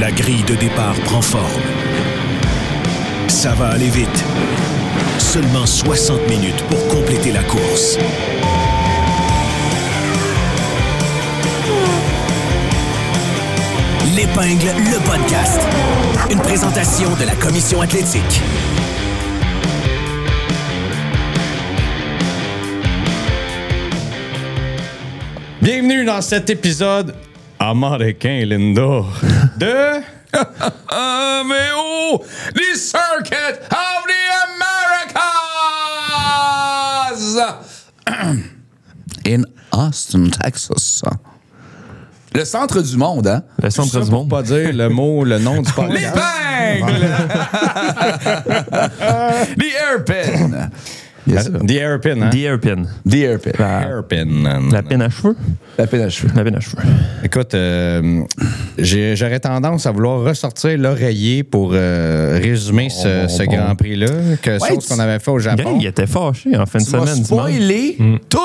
La grille de départ prend forme. Ça va aller vite. Seulement 60 minutes pour compléter la course. L'Épingle, le podcast. Une présentation de la Commission athlétique. Bienvenue dans cet épisode américain, Linda, de... Mais oh! The Circuit of the Americas! In Austin, Texas. Le centre du monde, hein? Le centre du monde. Pas dire le nom du podcast. L'épingle! The Airpin. Yes, The Airpin, hein? The Airpin. The Airpin. Airpin. La pine à cheveux? La pine à cheveux. La pine à cheveux. Écoute, j'aurais tendance à vouloir ressortir l'oreiller pour résumer ce Grand Prix-là, chose qu'on avait fait au Japon. Greg, il était fâché en fin de Tu m'as semaine. spoilé tout.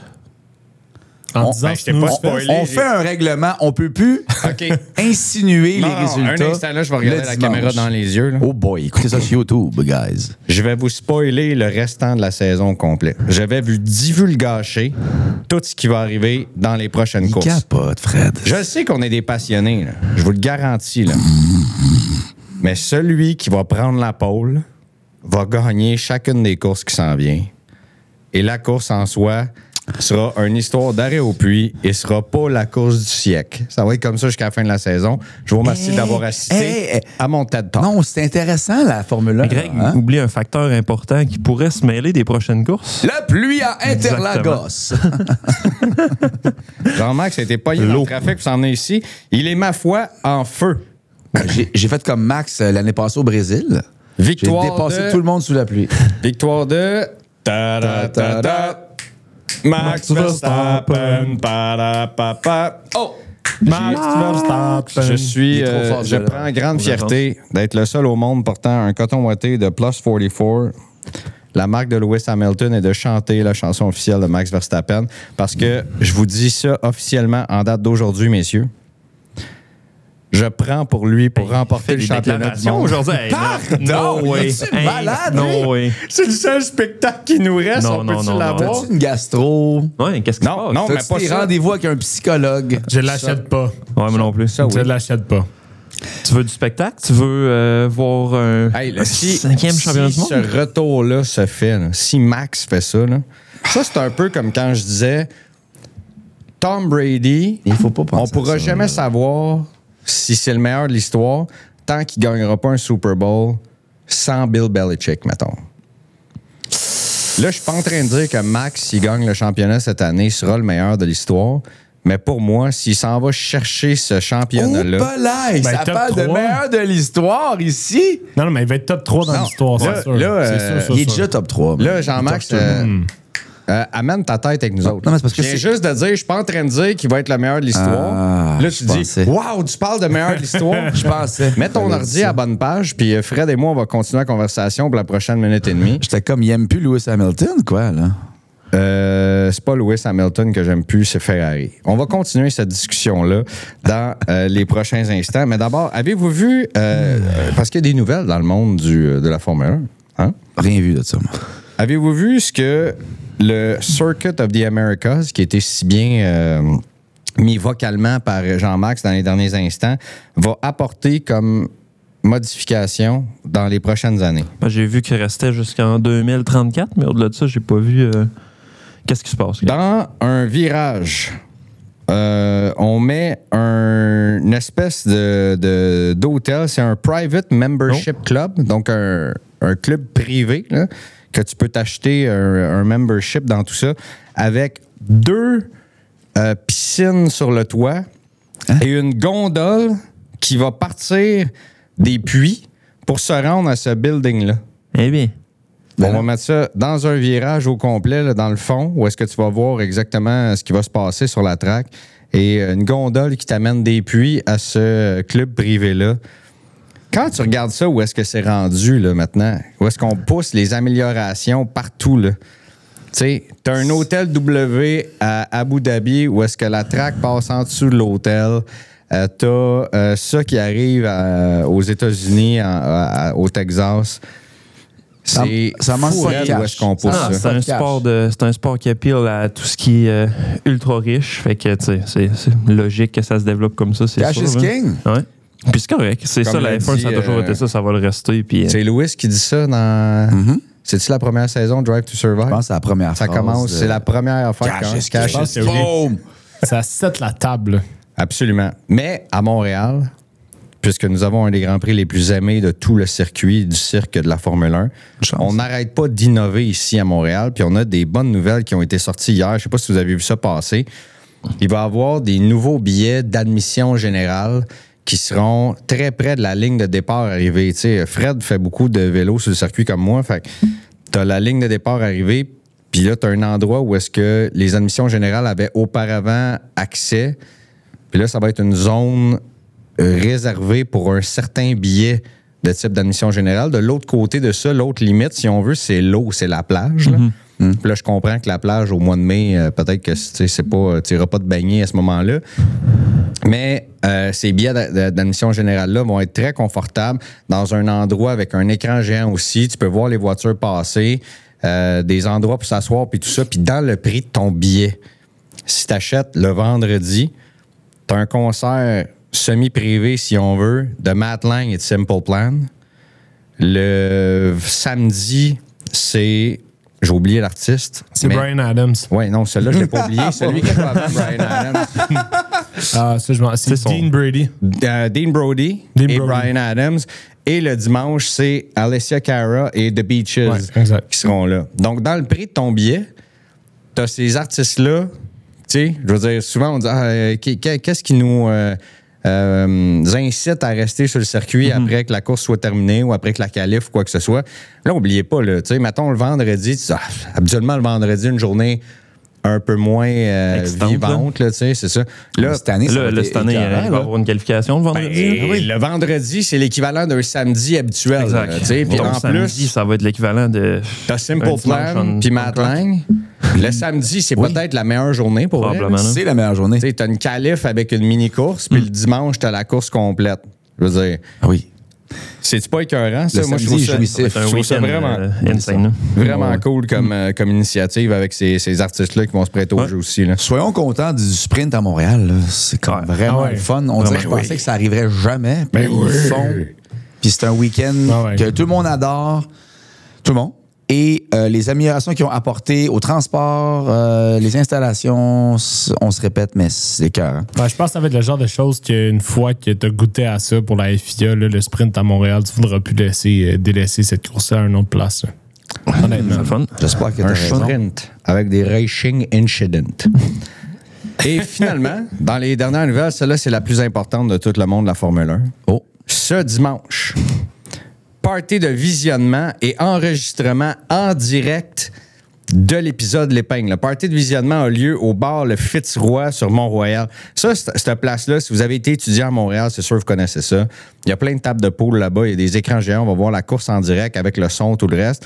En disant je t'ai pas spoilé. On fait un règlement. On peut plus insinuer les résultats. Un instant, là, je vais regarder la caméra dans les yeux. Là. Oh boy, écoutez ça sur YouTube, guys. Je vais vous spoiler le restant de la saison au complet. Je vais vous divulgacher tout ce qui va arriver dans les prochaines courses. Capote, Fred. Je sais qu'on est des passionnés, là. Je vous le garantis. Là. Mais celui qui va prendre la pole va gagner chacune des courses qui s'en vient. Et la course en soi sera une histoire d'arrêt au puits et sera pas la course du siècle. Ça va être comme ça jusqu'à la fin de la saison. Je vous remercie d'avoir assisté à mon TED Talk. Non, c'est intéressant, la Formule 1. Mais Greg, oublie un facteur important qui pourrait se mêler des prochaines courses. La pluie à Interlagos. Jean-Marc, ça a été pogné dans le trafic pour s'en venir ici. Il est, ma foi, en feu. J'ai fait comme Max l'année passée au Brésil. Victoire J'ai dépassé de... tout le monde sous la pluie. Victoire de... Ta-da-ta-ta. Max Verstappen. Pa-da-pa-pa. Oh! Max Verstappen. Je prends grande fierté d'être le seul au monde portant un coton ouaté de Plus 44. La marque de Lewis Hamilton est de chanter la chanson officielle de Max Verstappen parce que je vous dis ça officiellement en date d'aujourd'hui, messieurs. Je prends pour lui pour remporter le championnat du monde. Aujourd'hui. Pardon, es-tu malade? No way. C'est le seul spectacle qui nous reste. Non, on non, peut-tu non, l'avoir? T'as-tu une gastro? Ouais, qu'est-ce qui se Non, passe? non, mais T'as-tu pas des ça. rendez-vous avec un psychologue? Je l'achète pas. Ouais, moi non plus. Ça, oui. Je l'achète pas. Tu veux du spectacle? Tu veux voir un Hey, là, cinquième championnat du monde? ce retour-là se fait, là, si Max fait ça, là, ça c'est un peu comme quand je disais Tom Brady, Il faut pas penser on pourra à ça, jamais là. savoir si c'est le meilleur de l'histoire tant qu'il gagnera pas un Super Bowl sans Bill Belichick, mettons. Là, je suis pas en train de dire que Max, s'il gagne le championnat cette année, sera le meilleur de l'histoire. Mais pour moi, s'il s'en va chercher ce championnat-là... Ben, Ben, ça top parle de 3. meilleur de l'histoire ici. Non, mais il va être top 3 dans l'histoire, là, c'est sûr. là, C'est sûr, Il est déjà top 3. Là, Jean-Max, amène ta tête avec nous autres. Non, mais c'est parce que je viens c'est- juste de dire, je suis pas en train de dire qu'il va être le meilleur de l'histoire. Ah, là, je tu dis, pensais. waouh, tu parles de meilleur de l'histoire. Je pensais. Mets ton J'avais ordi dit ça. à bonne page, puis Fred et moi, on va continuer la conversation pour la prochaine minute et demie. J'étais comme, il aime plus Lewis Hamilton, quoi, là. C'est pas Lewis Hamilton que j'aime plus, c'est Ferrari. On va continuer cette discussion-là dans les prochains instants. Mais d'abord, avez-vous vu, parce qu'il y a des nouvelles dans le monde de la Formule 1, hein? Rien vu de ça, moi. Avez-vous vu ce que le Circuit of the Americas, qui a été si bien mis vocalement par Jean-Max dans les derniers instants, va apporter comme modification dans les prochaines années? Ben, j'ai vu qu'il restait jusqu'en 2034, mais au-delà de ça, j'ai pas vu qu'est-ce qui se passe. Dans un virage, on met une espèce d'hôtel. C'est un private membership club, donc un club privé là, que tu peux t'acheter un membership dans tout ça, avec 2 piscines sur le toit et une gondole qui va partir des puits pour se rendre à ce building-là. Eh bien. On va mettre ça dans un virage au complet, là, dans le fond, où est-ce que tu vas voir exactement ce qui va se passer sur la track. Et une gondole qui t'amène des puits à ce club privé-là. Quand tu regardes ça, où est-ce que c'est rendu là, maintenant? Où est-ce qu'on pousse les améliorations partout? Là? Tu sais, t'as un hôtel W à Abu Dhabi où est-ce que la track passe en dessous de l'hôtel. T'as ça qui arrive aux États-Unis, au Texas. Ça manque fou, pas de raide, cash. où est-ce qu'on pousse Ça, ça. C'est un sport qui appeal à tout ce qui est ultra riche. Fait que, tu sais, c'est logique que ça se développe comme ça, c'est Cash sûr. is king. Ouais. Puis c'est correct. C'est Comme ça, la l'a F1, dit, ça a toujours été ça va le rester. Puis, C'est Lewis qui dit ça dans... C'est-tu la première saison de Drive to Survive? Je pense que c'est la première Ça phrase. commence, c'est la première affaire. Cash is Cash king. is que oui. Boom! Ça set la table. Absolument. Mais à Montréal, puisque nous avons un des Grands Prix les plus aimés de tout le circuit du cirque de la Formule 1, on n'arrête pas d'innover ici à Montréal. Puis on a des bonnes nouvelles qui ont été sorties hier. Je ne sais pas si vous avez vu ça passer. Il va y avoir des nouveaux billets d'admission générale qui seront très près de la ligne de départ arrivée. Tu sais, Fred fait beaucoup de vélo sur le circuit comme moi. Fait que tu as la ligne de départ arrivée, puis là, tu as un endroit où est-ce que les admissions générales avaient auparavant accès. Puis là, ça va être une zone réservée pour un certain billet de type d'admission générale. De l'autre côté de ça, l'autre limite, si on veut, c'est l'eau, c'est la plage. Là. Puis là, je comprends que la plage, au mois de mai, peut-être que c'est pas, tu n'iras pas te baigner à ce moment-là. Mais ces billets d'admission générale-là vont être très confortables dans un endroit avec un écran géant aussi. Tu peux voir les voitures passer, des endroits pour s'asseoir, puis tout ça. Puis dans le prix de ton billet, si tu achètes le vendredi, tu as un concert semi-privé, si on veut, de Matt Lang et de Simple Plan. Le samedi, c'est... J'ai oublié l'artiste. C'est mais... Bryan Adams. Oui, non, celui-là, je ne l'ai pas oublié. Celui qui est pas avant Bryan Adams. Ah, ça, c'est Dean Brady. Dean Brody et Bryan Adams. Et le dimanche, c'est Alessia Cara et The Beaches qui seront là. Donc, dans le prix de ton billet, tu as ces artistes-là. Tu sais, je veux dire, souvent, on dit qu'est-ce qui nous incite à rester sur le circuit après que la course soit terminée ou après que la qualif ou quoi que ce soit. Là, n'oubliez pas, là, tu sais, mettons le vendredi, habituellement, le vendredi, une journée un peu moins vivante, là, tu sais, c'est ça. Là, cette année, cette année, il va y avoir une qualification le vendredi. Le vendredi, c'est l'équivalent d'un samedi habituel. Exact. Puis en samedi, plus, ça va être l'équivalent de... t'as Simple Plan puis Matt Lang. Le samedi, c'est peut-être la meilleure journée pour vrai. Probablement. C'est la meilleure journée. Tu as une qualif avec une mini-course, puis le dimanche, t'as la course complète. Je veux dire, Ah oui. c'est-tu pas écœurant, ça? Le Moi, je samedi, trouve jouissif. ça, je trouve ça vraiment, insane. vraiment cool comme initiative avec ces artistes-là qui vont se prêter au jeu aussi. Là. Soyons contents du sprint à Montréal. Là. C'est comme vraiment le fun. On dirait que je pensais que ça arriverait jamais. Puis ils le font. Puis c'est un week-end que tout le monde adore. Tout le monde. Et les améliorations qu'ils ont apportées au transport, les installations, on se répète, mais c'est cœur. Hein? Ouais, je pense que ça va être le genre de choses qu'une fois que tu as goûté à ça pour la FIA, là, le sprint à Montréal, tu ne voudras plus délaisser cette course-là à une autre place. Honnêtement. C'est le fun. J'espère que tu as Un raison. sprint avec des racing incidents. Et finalement, dans les dernières nouvelles, celle-là, c'est la plus importante de tout le monde de la Formule 1. Oh. Ce dimanche, party de visionnement et enregistrement en direct de l'épisode L'Épingle. Le party de visionnement a lieu au bar Le Fitzroy sur Mont-Royal. Ça, cette place-là, si vous avez été étudiant à Montréal, c'est sûr que vous connaissez ça. Il y a plein de tables de pool là-bas. Il y a des écrans géants. On va voir la course en direct avec le son, tout le reste.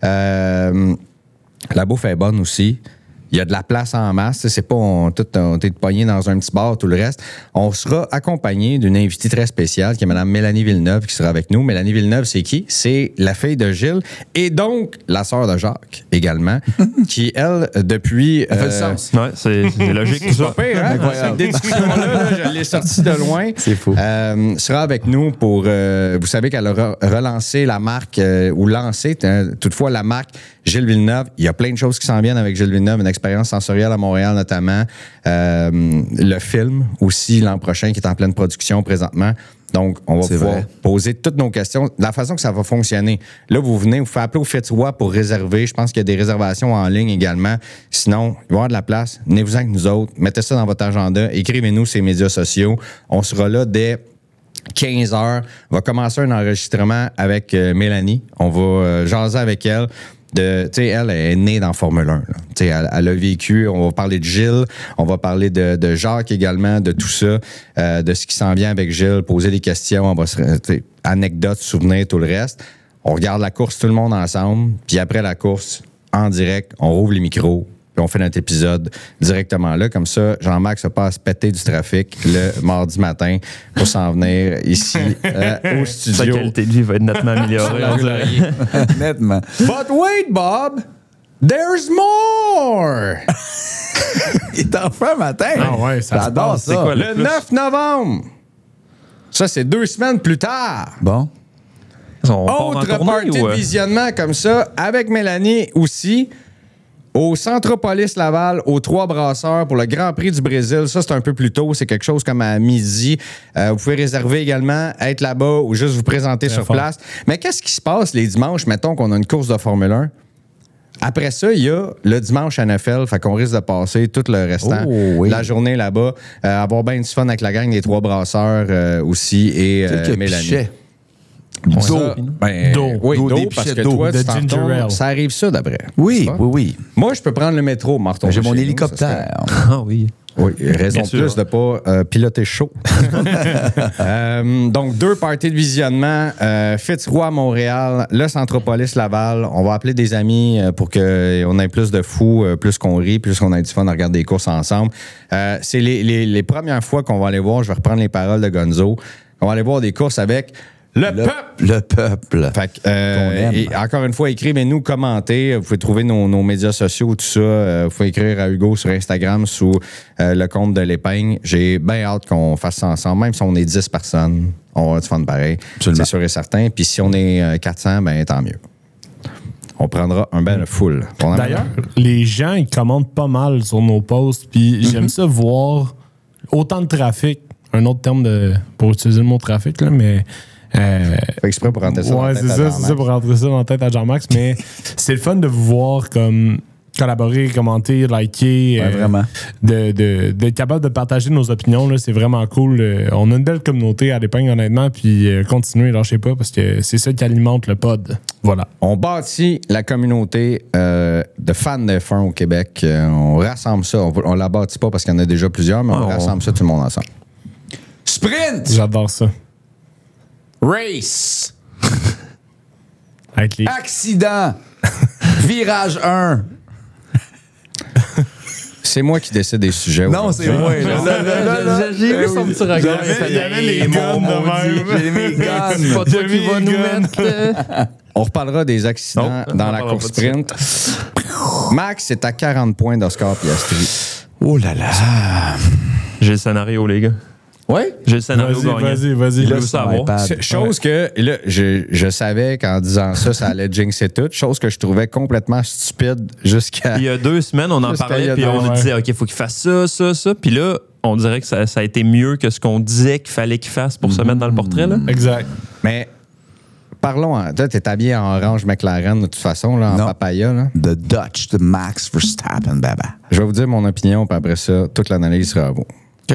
La bouffe est bonne aussi. Il y a de la place en masse. C'est pas on est pogné dans un petit bar, tout le reste. On sera accompagné d'une invitée très spéciale qui est Mme Mélanie Villeneuve qui sera avec nous. Mélanie Villeneuve, c'est qui? C'est la fille de Gilles et donc la sœur de Jacques également, qui, elle, depuis... Ça fait du sens. Ouais, c'est logique. C'est pas pire, hein? Cette discussion-là, je l'ai sortie de loin. C'est fou. Sera avec nous pour... vous savez qu'elle a relancé la marque, ou lancé, toutefois, la marque Gilles Villeneuve. Il y a plein de choses qui s'en viennent avec Gilles Villeneuve, une expérience sensorielle à Montréal notamment. Le film aussi l'an prochain qui est en pleine production présentement. Donc, on va pouvoir poser toutes nos questions. La façon que ça va fonctionner. Là, vous venez, vous faites appeler au Fitzroy pour réserver. Je pense qu'il y a des réservations en ligne également. Sinon, il va y avoir de la place. Venez-vous-en avec nous autres. Mettez ça dans votre agenda. Écrivez-nous sur les médias sociaux. On sera là dès 15h. On va commencer un enregistrement avec Mélanie. On va jaser avec elle. Elle est née dans Formule 1. Elle a vécu, on va parler de Gilles, on va parler de Jacques également, de tout ça, de ce qui s'en vient avec Gilles, poser des questions, on va anecdotes, souvenirs, tout le reste. On regarde la course tout le monde ensemble, puis après la course, en direct, on rouvre les micros, puis puis on fait notre épisode directement là. Comme ça, Jean-Max n'a pas à se péter du trafic le mardi matin pour s'en venir ici au studio. Sa qualité de vie va être nettement améliorée. Nettement. But wait, Bob! There's more! Il est en feu matin. Ah ouais, ça J'adore se passe. ça. C'est quoi, Le 9 novembre! Ça, c'est 2 semaines plus tard. Bon. On part en Autre tournée, party ou, de visionnement comme ça, avec Mélanie aussi, au Centropolis Laval, aux Trois Brasseurs pour le Grand Prix du Brésil. Ça, c'est un peu plus tôt. C'est quelque chose comme à midi. Vous pouvez réserver également, être là-bas ou juste vous présenter sur place. Mais qu'est-ce qui se passe les dimanches? Mettons qu'on a une course de Formule 1. Après ça, il y a le dimanche NFL, fait qu'on risque de passer tout le restant Oh, oui. la journée là-bas, avoir bien du fun avec la gang des Trois Brasseurs aussi et Mélanie. Pichet. Ça, ben, D'eau. Oui, D'eau, d'eau, des parce que pichets d'eau. toi, De tu t'en ginger retournes, ale. ça arrive ça d'après. Oui, C'est ça? oui, oui. Moi, je peux prendre le métro, Martin. J'ai mon hélicoptère. Ah oui. Oui, raison Bien de sûr. plus de ne pas piloter chaud. Donc, 2 parties de visionnement. Fitzroy à Montréal, le Centropolis Laval. On va appeler des amis pour qu'on ait plus de fous, plus qu'on rit, plus qu'on ait du fun à regarder des courses ensemble. C'est les premières fois qu'on va aller voir, je vais reprendre les paroles de Gonzo, on va aller voir des courses avec le peuple. Le peuple. Fait que, et encore une fois, écrivez-nous, commentez. Vous pouvez trouver nos médias sociaux, tout ça. Vous pouvez écrire à Hugo sur Instagram sous le compte de l'épingle. J'ai bien hâte qu'on fasse ça ensemble. Même si on est 10 personnes, on va avoir du fun pareil. Absolument. C'est sûr et certain. Puis si on est 400, ben tant mieux. On prendra un bain de foule. D'ailleurs, les gens, ils commentent pas mal sur nos posts, puis j'aime ça voir autant de trafic. Un autre terme pour utiliser le mot trafic, là, mais... Fait exprès pour rentrer ça dans ouais, la tête c'est à ça, Jean-Max. c'est ça, pour rentrer ça dans la tête à Jean-Max, mais c'est le fun de vous voir comme collaborer, commenter, liker. Ouais, vraiment. D'être capable de partager nos opinions, là, c'est vraiment cool. On a une belle communauté à l'épingle, honnêtement, puis continuez, lâchez pas, parce que c'est ça qui alimente le pod. Voilà. On bâtit la communauté de fans de F1 au Québec. On rassemble ça. On la bâtit pas parce qu'il y en a déjà plusieurs, mais on rassemble ça tout le monde ensemble. Sprint. J'adore ça. Race. Avec les... Accident. Virage 1. C'est moi qui décide des sujets. Non, aujourd'hui. c'est moi. J'ai vu son petit regard. J'avais les guns de même. J'ai mes guns. C'est pas toi qui va nous mettre. On reparlera des accidents Non, dans on la parlera course pas de sprint. Max est à 40 points d'Oscar Piastri. Oh là là. J'ai le scénario, les gars. Oui? J'ai le scénario gagnant. Vas-y. Je veux Là, savoir. Chose que, là, je savais qu'en disant ça allait jinxer tout. Chose que je trouvais complètement stupide jusqu'à... Il y a 2 semaines, on en Jusqu'à il y parlait, a puis 2 on ans. disait, OK, il faut qu'il fasse ça. Puis là, on dirait que ça a été mieux que ce qu'on disait qu'il fallait qu'il fasse pour se mettre dans le portrait. Là. Exact. Mais parlons... Toi, t'es habillé en orange McLaren de toute façon, là, en Non. papaya. Là. The Dutch, the Max Verstappen, baba. Je vais vous dire mon opinion, puis après ça, toute l'analyse sera à vous.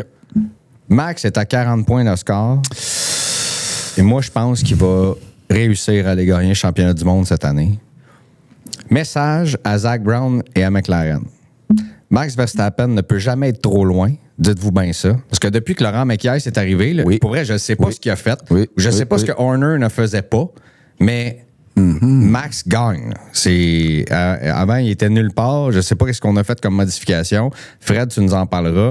Max est à 40 points d'Oscar. Et moi, je pense qu'il va réussir à aller gagner le championnat du monde cette année. Message à Zach Brown et à McLaren. Max Verstappen ne peut jamais être trop loin. Dites-vous bien ça. Parce que depuis que Laurent Mekies est arrivé, là, Oui. pour vrai, je ne sais pas ce qu'il a fait. Oui. Je ne sais Oui. pas ce que Horner ne faisait pas. Mais Max gagne. Avant, il était nulle part. Je ne sais pas ce qu'on a fait comme modification. Fred, tu nous en parleras.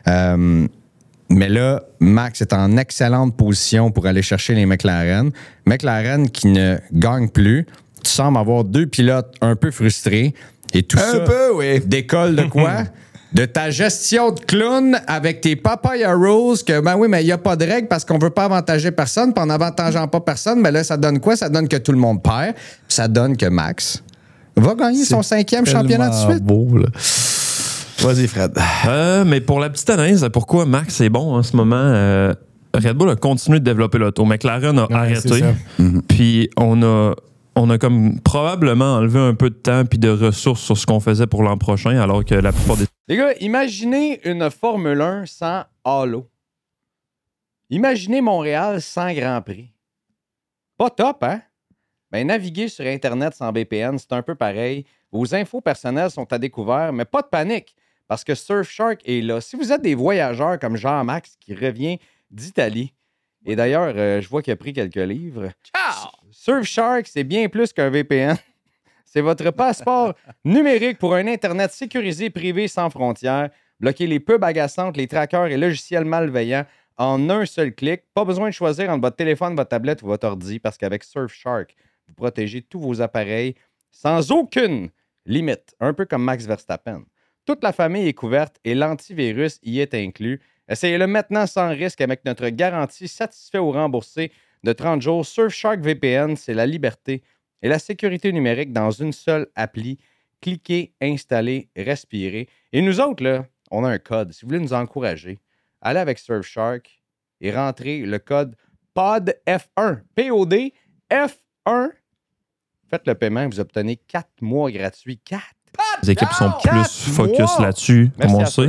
Mais là, Max est en excellente position pour aller chercher les McLaren. McLaren qui ne gagne plus. Tu sembles avoir 2 pilotes un peu frustrés. Et tout ça oui. décolle de quoi? De ta gestion de clown avec tes papaya rules que, ben oui, mais il n'y a pas de règle parce qu'on veut pas avantager personne, puis en avantageant pas personne, mais là, ça donne quoi? Ça donne que tout le monde perd, puis ça donne que Max va gagner son 5e championnat de suite. Beau, là. Vas-y, Fred. Mais pour la petite analyse, pourquoi Max est bon en ce moment? Red Bull a continué de développer l'auto. McLaren a arrêté. c'est ça. Puis on a comme probablement enlevé un peu de temps puis de ressources sur ce qu'on faisait pour l'an prochain, alors que la plupart des... Les gars, imaginez une Formule 1 sans halo. Imaginez Montréal sans Grand Prix. Pas top, hein? Ben, naviguer sur Internet sans VPN, c'est un peu pareil. Vos infos personnelles sont à découvert, mais pas de panique, parce que Surfshark est là. Si vous êtes des voyageurs comme Jean-Max qui revient d'Italie, et d'ailleurs, je vois qu'il a pris quelques livres. Ciao! Surfshark, c'est bien plus qu'un VPN. c'est votre passeport numérique pour un Internet sécurisé, privé, sans frontières. Bloquez les pubs agaçantes, les trackers et logiciels malveillants en un seul clic. Pas besoin de choisir entre votre téléphone, votre tablette ou votre ordi parce qu'avec Surfshark, vous protégez tous vos appareils sans aucune limite. Un peu comme Max Verstappen. Toute la famille est couverte et l'antivirus y est inclus. Essayez-le maintenant sans risque avec notre garantie satisfait ou remboursé de 30 jours. Surfshark VPN, c'est la liberté et la sécurité numérique dans une seule appli. Cliquez, installez, respirez. Et nous autres, là, on a un code. Si vous voulez nous encourager, allez avec Surfshark et rentrez le code PODF1. P-O-D F1. Faites le paiement, vous obtenez 4 mois gratuits. 4! Les équipes sont plus focus là-dessus, comme on sait.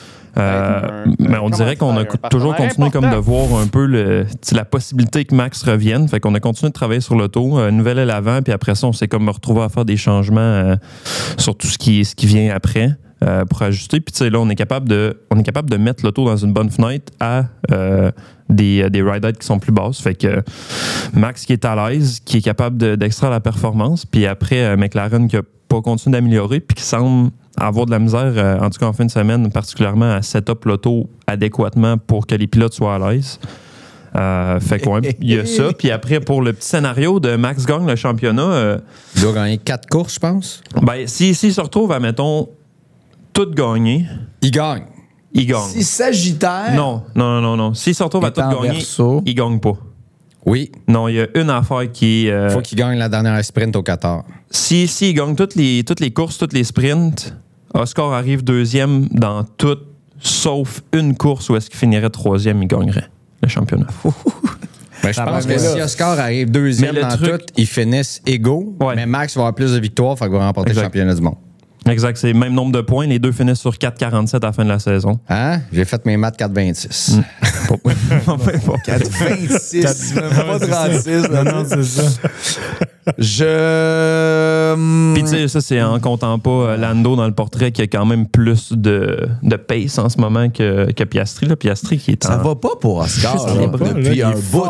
Mais on dirait qu'on a toujours continué comme de voir un peu la possibilité que Max revienne. Fait qu'on a continué de travailler sur l'auto, nouvelle à l'avant, puis après ça, on s'est comme retrouvé à faire des changements sur tout ce qui vient après pour ajuster. Puis tu sais, là, on est capable de mettre l'auto dans une bonne fenêtre à des ride heights qui sont plus basses. Fait que Max qui est à l'aise, qui est capable d'extraire la performance, puis après McLaren qui a pas continué d'améliorer, puis qui semble avoir de la misère, en tout cas en fin de semaine, particulièrement à set-up l'auto adéquatement pour que les pilotes soient à l'aise. Fait qu'il y a ça. Puis après, pour le petit scénario de Max gagne le championnat... il doit gagner 4 courses, je pense. Ben, s'il se retrouve à, mettons, tout gagner... Il gagne. Il gagne. Si Sagittaire... Non. S'il se retrouve à tout gagner, il gagne pas. Oui. Non, il y a une affaire qui... faut qu'il gagne la dernière sprint au Qatar. S'il gagne toutes les courses, toutes les sprints, Oscar arrive deuxième dans toutes, sauf une course où est-ce qu'il finirait troisième, il gagnerait le championnat. Ben, je pense que si Oscar arrive deuxième dans toutes, ils finissent égaux, mais Max va avoir plus de victoires, fait qu'il va remporter le championnat du monde. Exact, c'est le même nombre de points. Les deux finissent sur 4,47 à la fin de la saison. Hein? J'ai fait mes maths 4,26. 4,26. Pas 36. Non, c'est ça. Puis tu sais, ça, c'est en comptant pas Lando dans le portrait qui a quand même plus de pace en ce moment que Piastri. Là. Piastri qui est Ça va pas pour Oscar depuis un bout.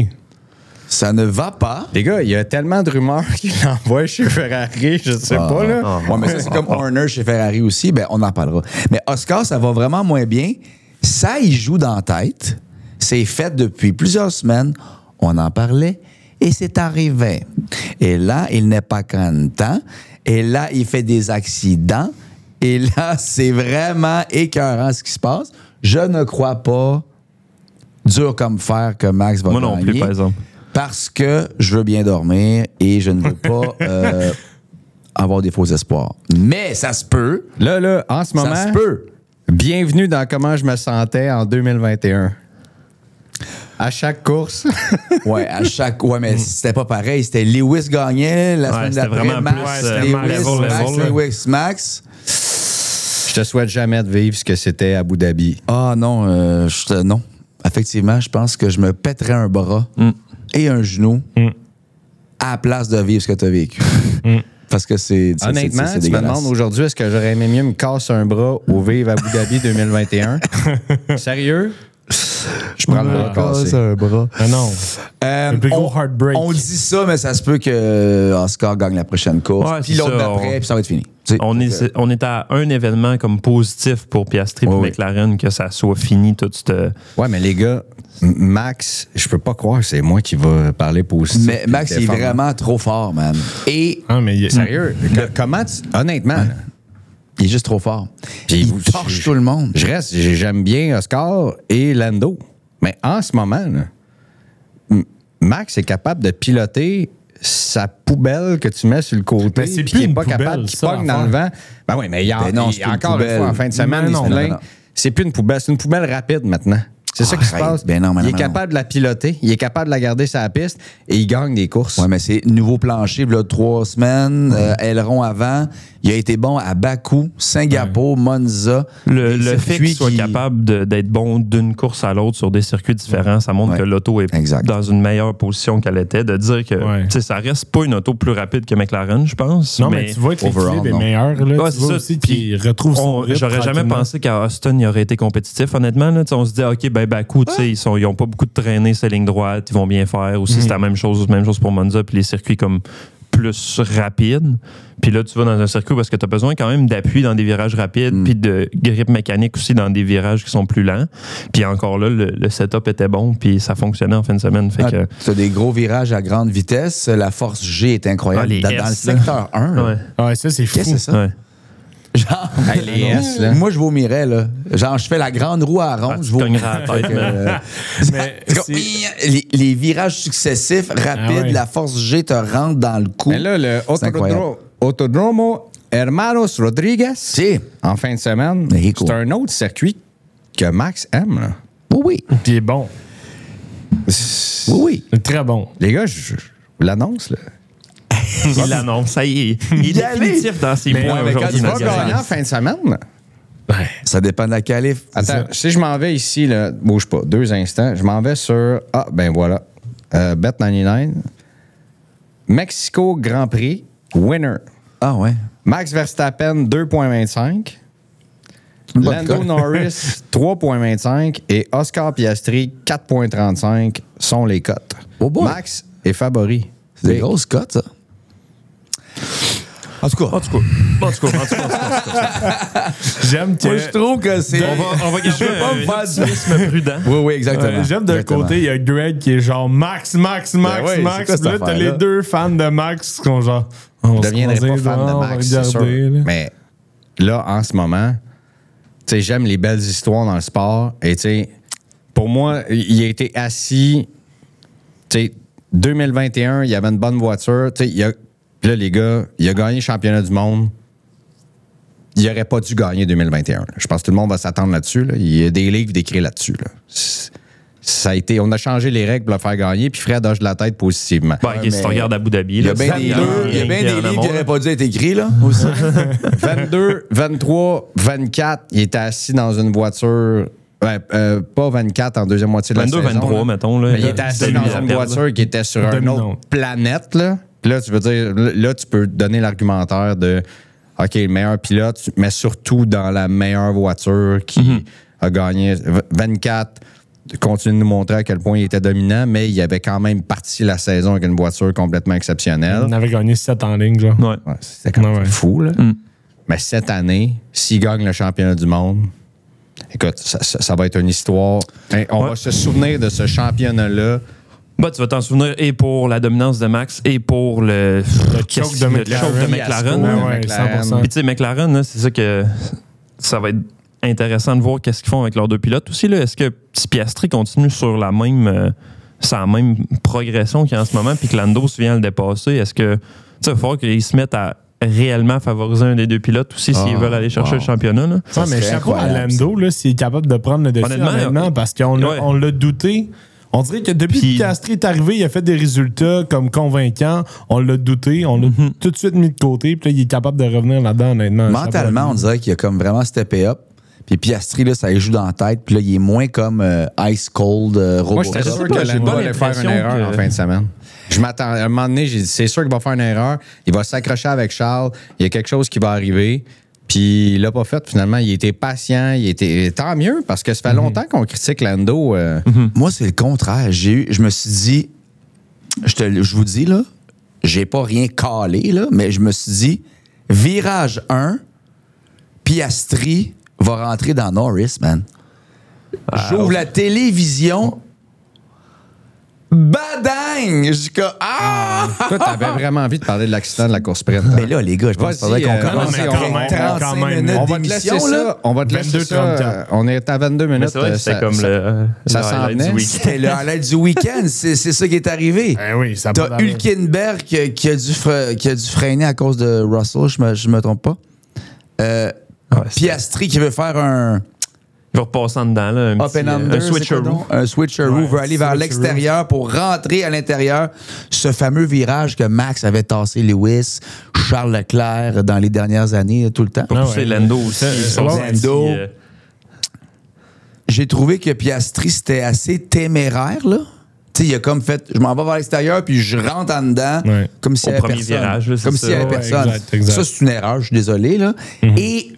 Ça ne va pas. Les gars, il y a tellement de rumeurs qu'il envoie chez Ferrari, je sais pas, là. Ouais, mais ça, c'est comme Horner chez Ferrari aussi, ben on en parlera. Mais Oscar, ça va vraiment moins bien. Ça, il joue dans la tête. C'est fait depuis plusieurs semaines. On en parlait et c'est arrivé. Et là, il n'est pas content. Et là, il fait des accidents. Et là, c'est vraiment écœurant ce qui se passe. Je ne crois pas, dur comme fer, que Max va gagner. Moi non plus, par exemple. Parce que je veux bien dormir et je ne veux pas avoir des faux espoirs. Mais ça se peut. Là, en ce moment, ça se peut. Bienvenue dans comment je me sentais en 2021. À chaque course. Ouais, mais c'était pas pareil. C'était Lewis gagnait la semaine d'après. Vraiment Max, Lewis, Max. Je te souhaite jamais de vivre ce que c'était à Abu Dhabi. Ah non, non. Effectivement, je pense que je me pèterais un bras et un genou à la place de vivre ce que tu as vécu. Parce que c'est honnêtement, c'est tu me demandes aujourd'hui, est-ce que j'aurais aimé mieux me casser un bras ou vivre à Abu Dhabi 2021? Sérieux? Je prends le bras cassé. un bras. Ah non. Un plus gros heartbreak. On dit ça, mais ça se peut que Oscar gagne la prochaine course. Ouais, puis l'autre d'après, puis ça va être fini. On est à un événement comme positif pour Piastri et McLaren, que ça soit fini tout ce... Ouais, mais les gars, Max, je peux pas croire que c'est moi qui va parler positif. Mais Max, il est vraiment trop fort, man. Et... Sérieux, comment honnêtement... là, il est juste trop fort. Il torche tout le monde. J'aime bien Oscar et Lando. Mais en ce moment, là, Max est capable de piloter sa poubelle que tu mets sur le côté puis qui n'est pas capable, qui pogne dans le vent. Ben oui, mais il y a encore une fois, en fin de semaine, il se plaint. C'est plus une poubelle, c'est une poubelle rapide maintenant. C'est ça qui se passe. Il est capable de la piloter, il est capable de la garder sur la piste et il gagne des courses. Oui, mais c'est nouveau plancher, là, 3 semaines, aileron avant. Il a été bon à Bakou, Singapour, Monza. Le fait qu'il soit capable d'être bon d'une course à l'autre sur des circuits différents, ça montre que l'auto est dans une meilleure position qu'elle était. De dire que ça reste pas une auto plus rapide que McLaren, je pense. Non, mais tu vois que l'équilibre est meilleur. Là, tu vois aussi qu'il retrouve son rythme. J'aurais jamais pensé qu'à Austin, il aurait été compétitif, honnêtement. Là, on se dit, OK, ben Bakou, ils ont pas beaucoup de traînées, ces lignes droites, ils vont bien faire. Aussi, c'est la même chose pour Monza, puis les circuits comme plus rapide. Puis là, tu vas dans un circuit parce que tu as besoin quand même d'appui dans des virages rapides, puis de grippe mécanique aussi dans des virages qui sont plus lents. Puis encore là, le setup était bon, puis ça fonctionnait en fin de semaine. Tu as des gros virages à grande vitesse. La force G est incroyable. Dans le secteur 1. Ouais, ça, c'est fou. Qu'est-ce que c'est ça? Ouais. Genre, les S, là. Moi, je vomirais, là. Genre, je fais la grande roue à ronde, je vomirais. Les virages successifs, rapides, la force G te rentre dans le cou. Mais là, le Autodromo Hermanos Rodriguez, en fin de semaine, c'est un autre circuit que Max aime. Là. Oui. Puis il est bon. Oui. Très bon. Les gars, je l'annonce, là. Il l'annonce, ça y est. Il est définitif dans ses points aujourd'hui. Tu vas gagner en fin de semaine? Ça dépend de la qualif. Attends, si je m'en vais ici, là, bouge pas, 2 instants, je m'en vais sur, ben voilà, Bet99, Mexico Grand Prix, winner. Ah ouais. Max Verstappen, 2,25. Lando Norris, 3,25. Et Oscar Piastri, 4,35 sont les cotes. Oh boy. Max est favori. C'est des grosses cotes, ça. En tout cas. J'aime que... Moi, je trouve que c'est... On va garder un optimisme prudent. Oui, exactement. J'aime d'un côté, il y a Greg qui est genre Max. Puis là, t'as les deux fans de Max qui sont genre... Je ne deviendrai pas fan de Max, c'est sûr. Mais là, en ce moment, tu sais, j'aime les belles histoires dans le sport. Et tu sais, pour moi, il a été assis... Tu sais, 2021, il y avait une bonne voiture. Tu sais, là, les gars, il a gagné le championnat du monde. Il n'aurait pas dû gagner 2021. Je pense que tout le monde va s'attendre là-dessus. Là. Il y a des livres décrits là-dessus. Là. Ça a été, on a changé les règles pour le faire gagner, puis Fred hoche de la tête positivement. Bon, si tu regardes Abu Dhabi, il y a bien des livres qui n'auraient pas dû être écrits, là, aussi. 22, 23, 24, il était assis dans une voiture... pas 24 en deuxième moitié de 22, la saison. 23, mettons. Là, mais il était assis dans une voiture qui était sur une autre planète. Là. Puis là, tu veux dire, là, tu peux donner l'argumentaire de OK, le meilleur pilote, mais surtout dans la meilleure voiture qui a gagné 24. Continue de nous montrer à quel point il était dominant, mais il avait quand même parti la saison avec une voiture complètement exceptionnelle. On avait gagné 7 en ligne, genre. Ouais, c'était quand même fou, là. Mais cette année, s'il gagne le championnat du monde, écoute, ça va être une histoire. On va se souvenir de ce championnat-là. Bah, tu vas t'en souvenir et pour la dominance de Max et pour le choke de McLaren. Ouais, 100%. Puis tu sais, McLaren, là, c'est ça que ça va être intéressant de voir qu'est-ce qu'ils font avec leurs deux pilotes aussi. Là. Est-ce que Piastri continue sur la même progression qu'il y a en ce moment puis que Lando vient le dépasser? Est-ce que il va falloir qu'ils se mettent à réellement favoriser un des deux pilotes aussi s'ils veulent aller chercher le championnat? Là? Ouais, mais chapeau à Lando s'il est capable de prendre le dessus honnêtement, parce qu'on l'a douté. On dirait que depuis que Piastri est arrivé, il a fait des résultats comme convaincants. On l'a douté, on l'a tout de suite mis de côté, puis là, il est capable de revenir là-dedans, honnêtement. Mentalement, on dirait qu'il a comme vraiment steppé up. Puis Piastri, là, ça lui joue dans la tête. Puis là, il est moins comme ice cold, robot. Moi, j'étais sûr que Lando allait faire une erreur en fin de semaine. Je m'attends. À un moment donné, j'ai dit, c'est sûr qu'il va faire une erreur. Il va s'accrocher avec Charles. Il y a quelque chose qui va arriver. Puis il l'a pas fait, finalement. Il était patient. Tant mieux, parce que ça fait longtemps qu'on critique Lando. Moi, c'est le contraire. Je me suis dit, je vous dis, là, j'ai pas rien calé, là, mais je me suis dit, virage 1, Piastri va rentrer dans Norris, man. J'ouvre la télévision. Badang! Je suis comme... Toi, t'avais vraiment envie de parler de l'accident de la course sprint. Mais là, les gars, je pense qu'il faudrait qu'on commence à 35 minutes on va te laisser ça. On va te laisser ça. On est à 22 minutes. C'est comme le highlight du week-end. C'était le highlight du week-end. C'est ça qui est arrivé. Oui, ça t'as Hülkenberg qui a dû freiner à cause de Russell, je me trompe pas. Piastri qui veut faire un... Il va repasser en dedans, là, un switcheroo. Un switcheroo veut aller vers l'extérieur pour rentrer à l'intérieur. Ce fameux virage que Max avait tassé Lewis, Charles Leclerc dans les dernières années, tout le temps. Pour pousser Lando aussi. Lando. J'ai trouvé que Piastri, c'était assez téméraire, là. Tu sais, il a comme fait, je m'en vais vers l'extérieur, puis je rentre en dedans, comme s'il n'y avait personne. Virage, là, comme s'il n'y avait personne. Exact. Ça, c'est une erreur, je suis désolé, là. Et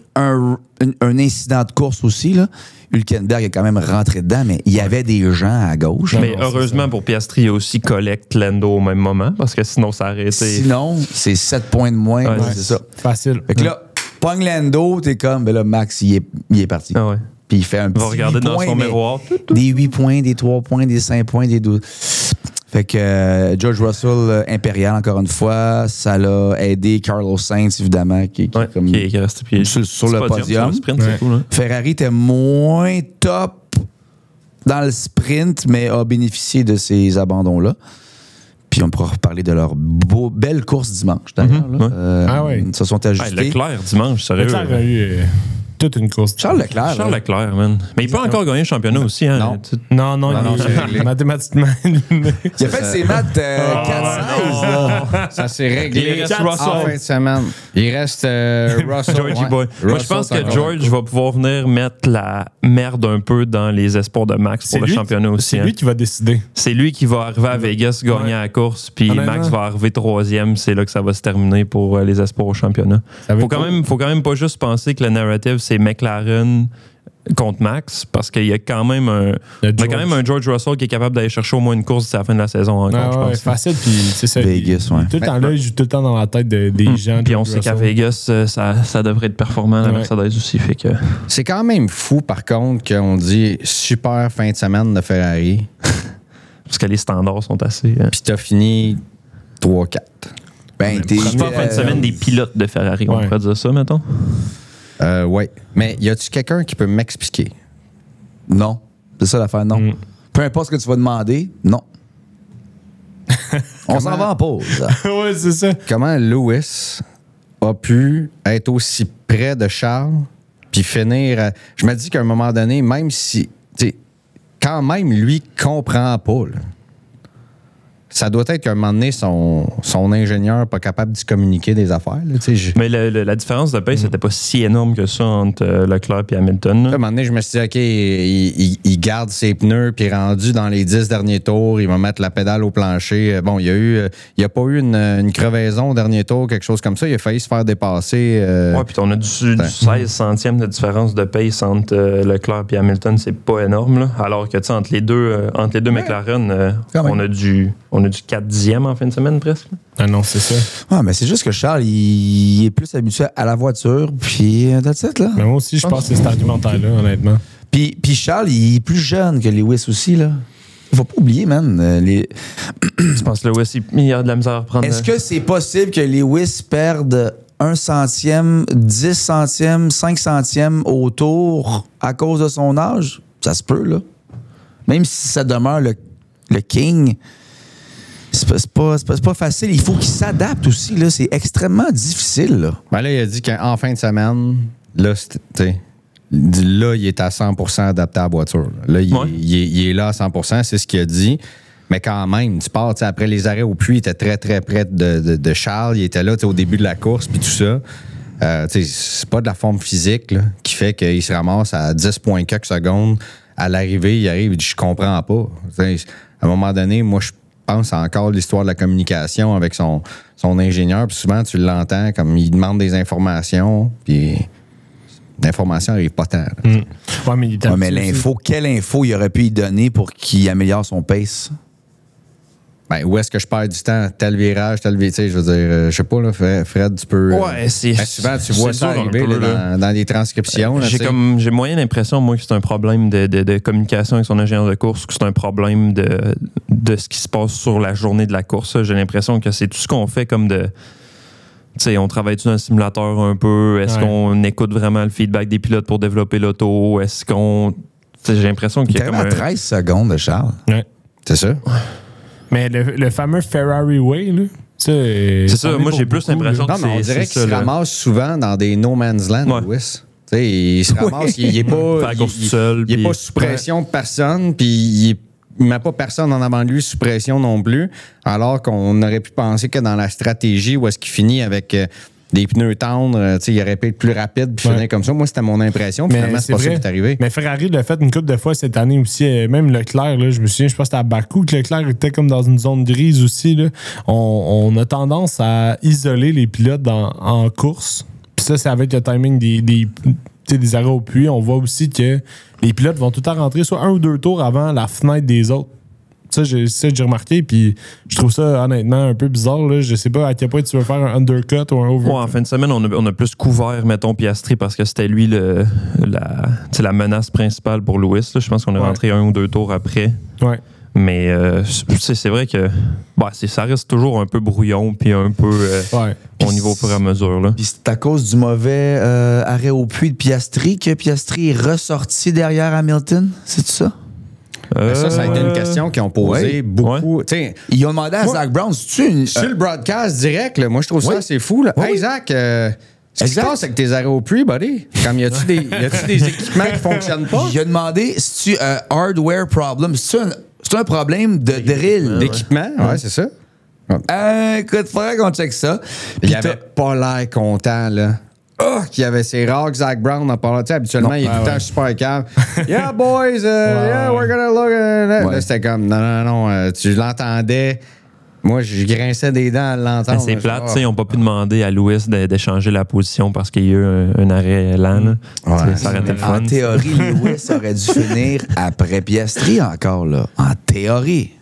un incident de course aussi, là. Hülkenberg est quand même rentré dedans, mais il y avait des gens à gauche. Mais heureusement pour Piastri, il y a aussi collecte Lando au même moment, parce que sinon, ça aurait été... Sinon, c'est 7 points de moins. Ouais, c'est ça. Facile. Fait que là, pogne Lando, t'es comme, ben là, Max, il est parti. Ah ouais. Puis il fait un petit. Il va regarder dans son miroir. Des 8 points, des 3 points, des 5 points, des 12. Fait que George Russell, impérial, encore une fois, ça l'a aidé Carlos Sainz, évidemment, qui est resté sur le podium. Sprint, c'est cool, hein? Ferrari était moins top dans le sprint, mais a bénéficié de ces abandons-là. Puis on pourra reparler de leur belle course dimanche, d'ailleurs. Ils se sont ajustés. Leclerc, dimanche, sérieux. Leclerc a eu toute une course. Charles Leclerc, man. Mais il peut encore gagner le championnat aussi. Hein? Non, c'est réglé. Mathématiquement. Il a fait ses maths 4-16. Ça s'est réglé. Il reste Russell. En fin de semaine. Il reste Russell. Georgie Boy. Moi, je pense que George va pouvoir venir mettre la merde un peu dans les espoirs de Max pour le championnat aussi. C'est lui qui va décider. C'est lui qui va arriver à Vegas, gagner la course, puis Max va arriver troisième. C'est là que ça va se terminer pour les espoirs au championnat. Faut quand même pas juste penser que le narrative, c'est McLaren contre Max, parce qu'il y a quand même un George Russell qui est capable d'aller chercher au moins une course d'ici la fin de la saison encore, je pense. Facile, puis c'est ça. Vegas, tout le temps là, il joue tout le temps dans la tête des gens. Puis on sait qu'à Vegas, ça devrait être performant, la Mercedes aussi. Fait que... C'est quand même fou, par contre, qu'on dit super fin de semaine de Ferrari. Parce que les standards sont assez... Puis t'as fini 3-4. Ben, t'es pas fin de semaine des pilotes de Ferrari, on pourrait dire ça, mettons? Oui. Mais y a-tu quelqu'un qui peut m'expliquer? Non. C'est ça l'affaire, non. Peu importe ce que tu vas demander, non. On s'en va en pause. Oui, c'est ça. Comment Lewis a pu être aussi près de Charles puis finir... Je me dis qu'à un moment donné, même si... Quand même, lui comprend pas, là. Ça doit être qu'à un moment donné, son ingénieur n'est pas capable d'y communiquer des affaires. Là, mais la différence de pace, c'était pas si énorme que ça entre Leclerc et Hamilton. À un moment donné, je me suis dit, OK, il garde ses pneus, puis rendu dans les 10 derniers tours, il va mettre la pédale au plancher. Bon, il n'y a pas eu une crevaison au dernier tour, quelque chose comme ça. Il a failli se faire dépasser. Oui, puis on a du 16 centièmes de différence de pace entre Leclerc et Hamilton. C'est pas énorme. Là. Alors que entre les deux McLaren, on a du 4/10 en fin de semaine, presque. Ah non, c'est ça. Ah, mais c'est juste que Charles, il est plus habitué à la voiture, puis that's it, là. Mais moi aussi, je pense que c'est cet argumentaire-là, honnêtement. Puis Charles, il est plus jeune que Lewis aussi, là. Il faut pas oublier, man. Je pense que Lewis, il a de la misère à reprendre. Est-ce que c'est possible que Lewis perde 1 centième, 10 centièmes, 5 centièmes au tour à cause de son âge? Ça se peut, là. Même si ça demeure le king... C'est pas facile. Il faut qu'il s'adapte aussi. Là. C'est extrêmement difficile. Là. Ben là, il a dit qu'en fin de semaine, là, il est à 100% adapté à la voiture. Là, il est là à 100%, c'est ce qu'il a dit. Mais quand même, tu pars, après les arrêts au puits, il était très, très près de Charles. Il était là au début de la course, puis tout ça. C'est pas de la forme physique là, qui fait qu'il se ramasse à 10,4 secondes. À l'arrivée, il arrive, il dit « Je comprends pas. » À un moment donné, moi, je pense encore l'histoire de la communication avec son ingénieur. Puis souvent, tu l'entends comme il demande des informations, puis l'information n'arrive pas tant. Mais l'info, quelle info il aurait pu y donner pour qu'il améliore son pace? Ben, où est-ce que je perds du temps? Tel virage, tel virage. Je veux dire, je sais pas, là, Fred, tu peux. Ouais, souvent, tu vois ça arriver dans les transcriptions. Là, j'ai moyen l'impression, moi, que c'est un problème de communication avec son ingénieur de course, que c'est un problème de ce qui se passe sur la journée de la course. J'ai l'impression que c'est tout ce qu'on fait comme de. Tu sais, on travaille-tu dans le simulateur un peu? Est-ce qu'on écoute vraiment le feedback des pilotes pour développer l'auto? Est-ce qu'on. J'ai l'impression qu'il y a comme 13 secondes de Charles. Ouais. C'est ça? Ouais. Mais le fameux Ferrari Way, là, c'est ça. Moi, j'ai plus l'impression que c'est. On dirait qu'il se ramasse souvent dans des no man's land, Lewis. Il se ramasse, il n'est pas, il est pas sous pression de personne, puis il ne met pas personne en avant de lui sous pression non plus, alors qu'on aurait pu penser que dans la stratégie où est-ce qu'il finit avec des pneus tendres, il aurait pu être plus rapide puis finir comme ça. Moi, c'était mon impression. Finalement, c'est pas ça qui est arrivé. Mais Ferrari l'a fait une couple de fois cette année aussi. Même Leclerc, là, je me souviens, je pense que c'était à Bakou que Leclerc était comme dans une zone grise aussi. Là. On a tendance à isoler les pilotes en course. Puis ça, c'est avec le timing des arrêts au puits. On voit aussi que les pilotes vont tout le temps rentrer soit 1 ou 2 tours avant la fenêtre des autres. Ça, j'ai remarqué, puis je trouve ça honnêtement un peu bizarre. Là. Je sais pas à quel point tu veux faire un undercut ou un overcut. En fin de semaine, on a plus couvert, mettons, Piastri parce que c'était lui la menace principale pour Lewis. Là. Je pense qu'on est rentré 1 ou 2 tours après. Ouais. Mais c'est vrai que ça reste toujours un peu brouillon puis un peu au niveau au fur et à mesure. Là. Puis c'est à cause du mauvais arrêt au puits de Piastri que Piastri est ressorti derrière Hamilton? C'est ça? Ça a été une question qu'ils ont posée beaucoup. Ouais. Ils ont demandé à Zach Brown, sur le broadcast direct, là, moi je trouve ça assez fou. Là. Hey Zach, qu'est-ce qui se passe avec tes arrêts au puits, buddy? Comme y a-tu des équipements qui fonctionnent pas? Il a demandé si tu hardware problem. C'est un problème de drill. D'équipement, c'est ça. Écoute, faudrait qu'on check ça. Il avait pas l'air content, là. Qu'il y avait ces rares que Zach Brown en parlait. Habituellement, il est tout le temps super calme. Yeah, boys, yeah, we're gonna look at that. Là, c'était comme, non, tu l'entendais. Moi, je grinçais des dents à l'entendre. C'est plate, ils n'ont pas pu demander à Lewis d'échanger la position parce qu'il y a eu un arrêt lent. Ça aurait été le fun. En théorie, Lewis aurait dû finir après Piastri encore, là. En théorie.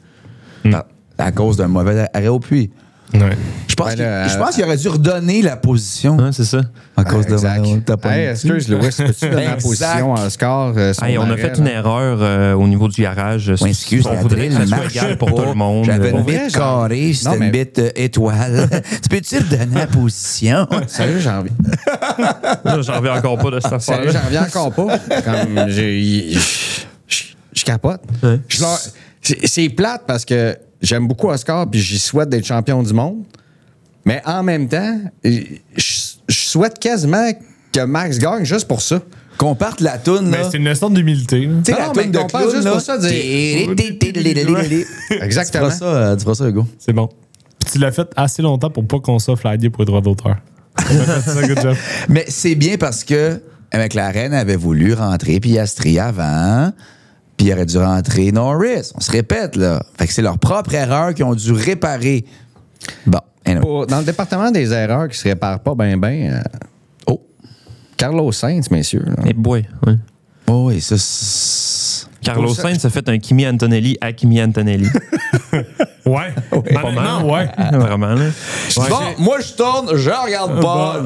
À cause d'un mauvais arrêt au puits. Ouais. Je pense qu'il aurait dû redonner la position. Ouais, c'est ça. À cause de excuse, Lewis, peux-tu donner la position à Oscar? On a fait une erreur au niveau du garage. Excuse, on voudrait que ça soit égal pour tout le monde. J'avais une bite carrée, c'était une bite étoile. Tu peux-tu redonner la position? Sérieux, j'en reviens. J'en reviens encore pas de cette affaire. Sérieux, j'en reviens encore pas. Comme je capote. Ouais. C'est plate parce que j'aime beaucoup Oscar puis j'y souhaite d'être champion du monde. Mais en même temps, je souhaite quasiment que Max gagne juste pour ça. Qu'on parte la toune, là. Mais c'est une leçon d'humilité. Tu sais, la toune de clown, juste pour ça, exactement. Tu feras ça, Hugo. C'est bon. Puis tu l'as fait assez longtemps pour pas qu'on soit flagué pour les droits d'auteur. On a fait ça, good job. Mais c'est bien parce que McLaren avait voulu rentrer Piastri avant, puis il aurait dû rentrer Norris. On se répète, là. Fait que c'est leur propre erreur qu'ils ont dû réparer. Bon. Dans le département des erreurs qui se réparent pas bien, Carlos Sainz, messieurs. Et boy, ouais. Oh, oui, ça. Carlos Sainz a fait un Kimi Antonelli à Kimi Antonelli. Ouais. Pas mal. Ouais. Vraiment, là. Bon, moi, je tourne, je regarde pas.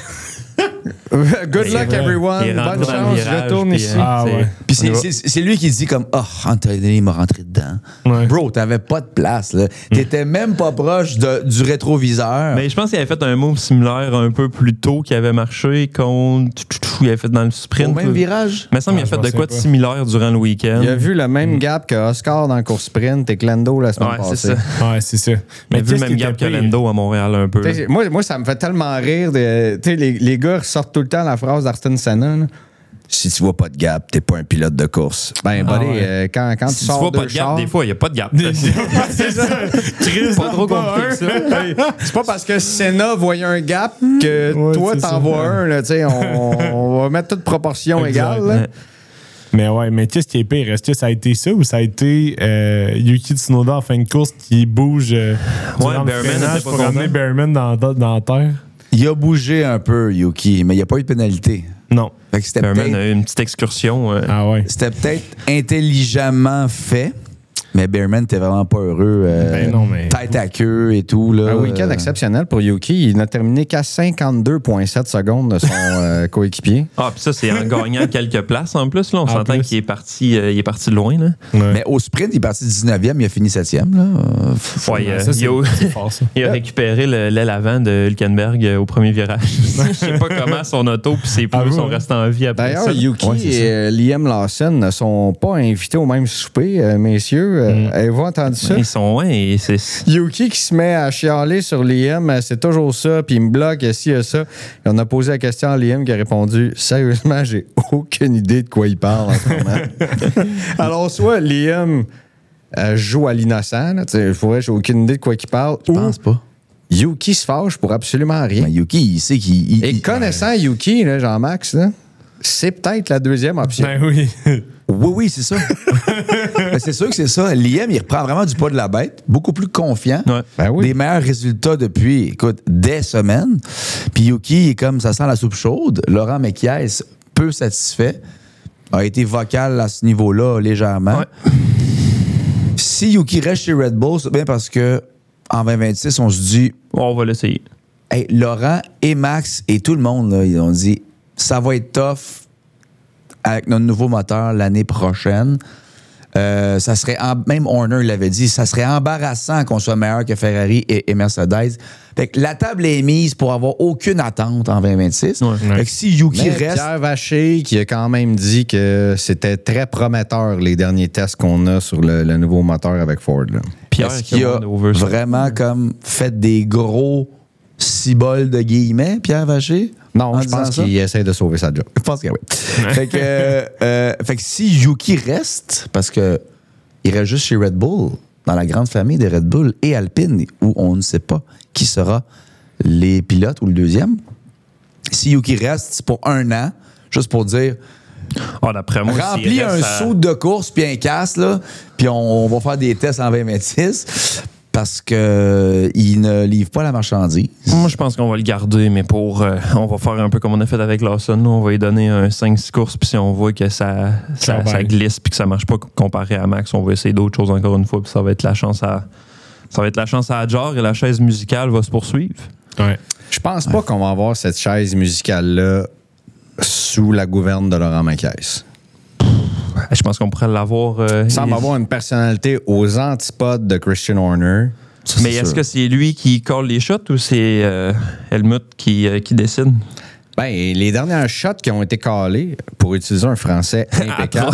Good luck, everyone. Bonne chance. Je retourne ici. Puis c'est lui qui dit comme Antonelli m'a rentré dedans. Ouais. Bro, t'avais pas de place, là. T'étais même pas proche du rétroviseur. Mais je pense qu'il avait fait un move similaire un peu plus tôt qui avait marché contre. Il avait fait dans le sprint. Au même virage? Il me semble qu'il a fait de quoi de similaire durant le week-end. Il a vu le même gap que Oscar dans le course sprint et que Lando la semaine passée. C'est ça. Ouais, c'est ça. Il a vu le même gap que Lando à Montréal un peu. Moi, ça me fait tellement rire. Les gars sortent tout le temps la phrase d'Ayrton Senna. Là. Si tu vois pas de gap, t'es pas un pilote de course. Ben, quand si tu sors vois de pas de gap, des fois, il n'y a pas de gap. C'est ça. Pas trop compliqué que ça. C'est pas parce que Senna voyait un gap que toi, t'en vois un. Là, on va mettre toute proportion égale. Là. Mais qu'est-ce qui est pire? Est-ce que ça a été ça ou ça a été Yuki Tsunoda en fin de course qui bouge durant le freinage pour ramener Behrman dans la terre? Il a bougé un peu, Yuki, mais il n'y a pas eu de pénalité. Non. Behrman a eu une petite excursion. C'était peut-être intelligemment fait, mais Behrman n'était vraiment pas heureux. Tête à queue et tout. Là, un week-end exceptionnel pour Yuki. Il n'a terminé qu'à 52,7 secondes de son coéquipier. Puis ça, c'est en gagnant quelques places en plus. Là. On s'entend qu'il est parti de loin. Là. Ouais. Mais au sprint, il est parti 19e, il a fini 7e. Là. Il a récupéré l'aile avant de Hülkenberg au premier virage. Je sais pas comment son auto et ses pneus sont restés en vie après ça. D'ailleurs, Yuki et Liam Lawson ne sont pas invités au même souper, messieurs. Avez-vous entendu ça? Ils sont, Yuki qui se met à chialer sur Liam, c'est toujours ça, puis il me bloque, s'il y a ça. Et on a posé la question à Liam qui a répondu « Sérieusement, j'ai aucune idée de quoi il parle en ce moment. » Alors, soit Liam joue à l'innocent, j'ai aucune idée de quoi il parle. Je pense pas. Yuki se fâche pour absolument rien. Mais Yuki, il sait qu'il... Et connaissant Yuki, là, Jean-Max, là, c'est peut-être la deuxième option. Ben oui. Oui, c'est ça. C'est sûr que c'est ça. Liam, il reprend vraiment du poids de la bête, beaucoup plus confiant. Ouais. Ben oui. Des meilleurs résultats depuis, écoute, des semaines. Puis Yuki, il est comme ça sent la soupe chaude. Laurent Mekies, peu satisfait, a été vocal à ce niveau-là légèrement. Ouais. Si Yuki reste chez Red Bull, c'est bien parce que en 2026, on se dit, On va l'essayer. hey, Laurent et Max et tout le monde, là, ils ont dit, ça va être tough avec notre nouveau moteur l'année prochaine. Ça serait même Horner l'avait dit, ça serait embarrassant qu'on soit meilleur que Ferrari et Mercedes. Fait que la table est mise pour avoir aucune attente en 2026. Ouais. Fait que si Yuki Mais reste, Pierre Vacher qui a quand même dit que c'était très prometteur les derniers tests qu'on a sur le nouveau moteur avec Ford. Là. Pierre est-ce qu'il a vraiment comme fait des gros ciboles de guillemets, Pierre Vacher? Non, je pense qu'il essaie de sauver sa job. Je pense que oui. fait que si Yuki reste, parce que il reste juste chez Red Bull, dans la grande famille des Red Bull et Alpine, où on ne sait pas qui sera les pilotes ou le deuxième. Si Yuki reste, c'est pour 1 an, juste pour dire, d'après moi, remplis un saut de course puis un casque, là, puis on va faire des tests en 2026. Parce qu'il ne livre pas la marchandise. Moi, je pense qu'on va le garder, mais on va faire un peu comme on a fait avec Lawson. On va lui donner un 5-6 courses, puis si on voit que ça glisse puis que ça marche pas comparé à Max, on va essayer d'autres choses encore une fois, puis ça va être la chance à Adjar et la chaise musicale va se poursuivre. Ouais. Je pense pas qu'on va avoir cette chaise musicale-là sous la gouverne de Laurent Mekies. Je pense qu'on pourrait l'avoir. Il semble avoir une personnalité aux antipodes de Christian Horner. Mais est-ce que c'est lui qui colle les shots ou c'est Helmut qui décide? Ben, les dernières shots qui ont été callées, pour utiliser un français impeccable,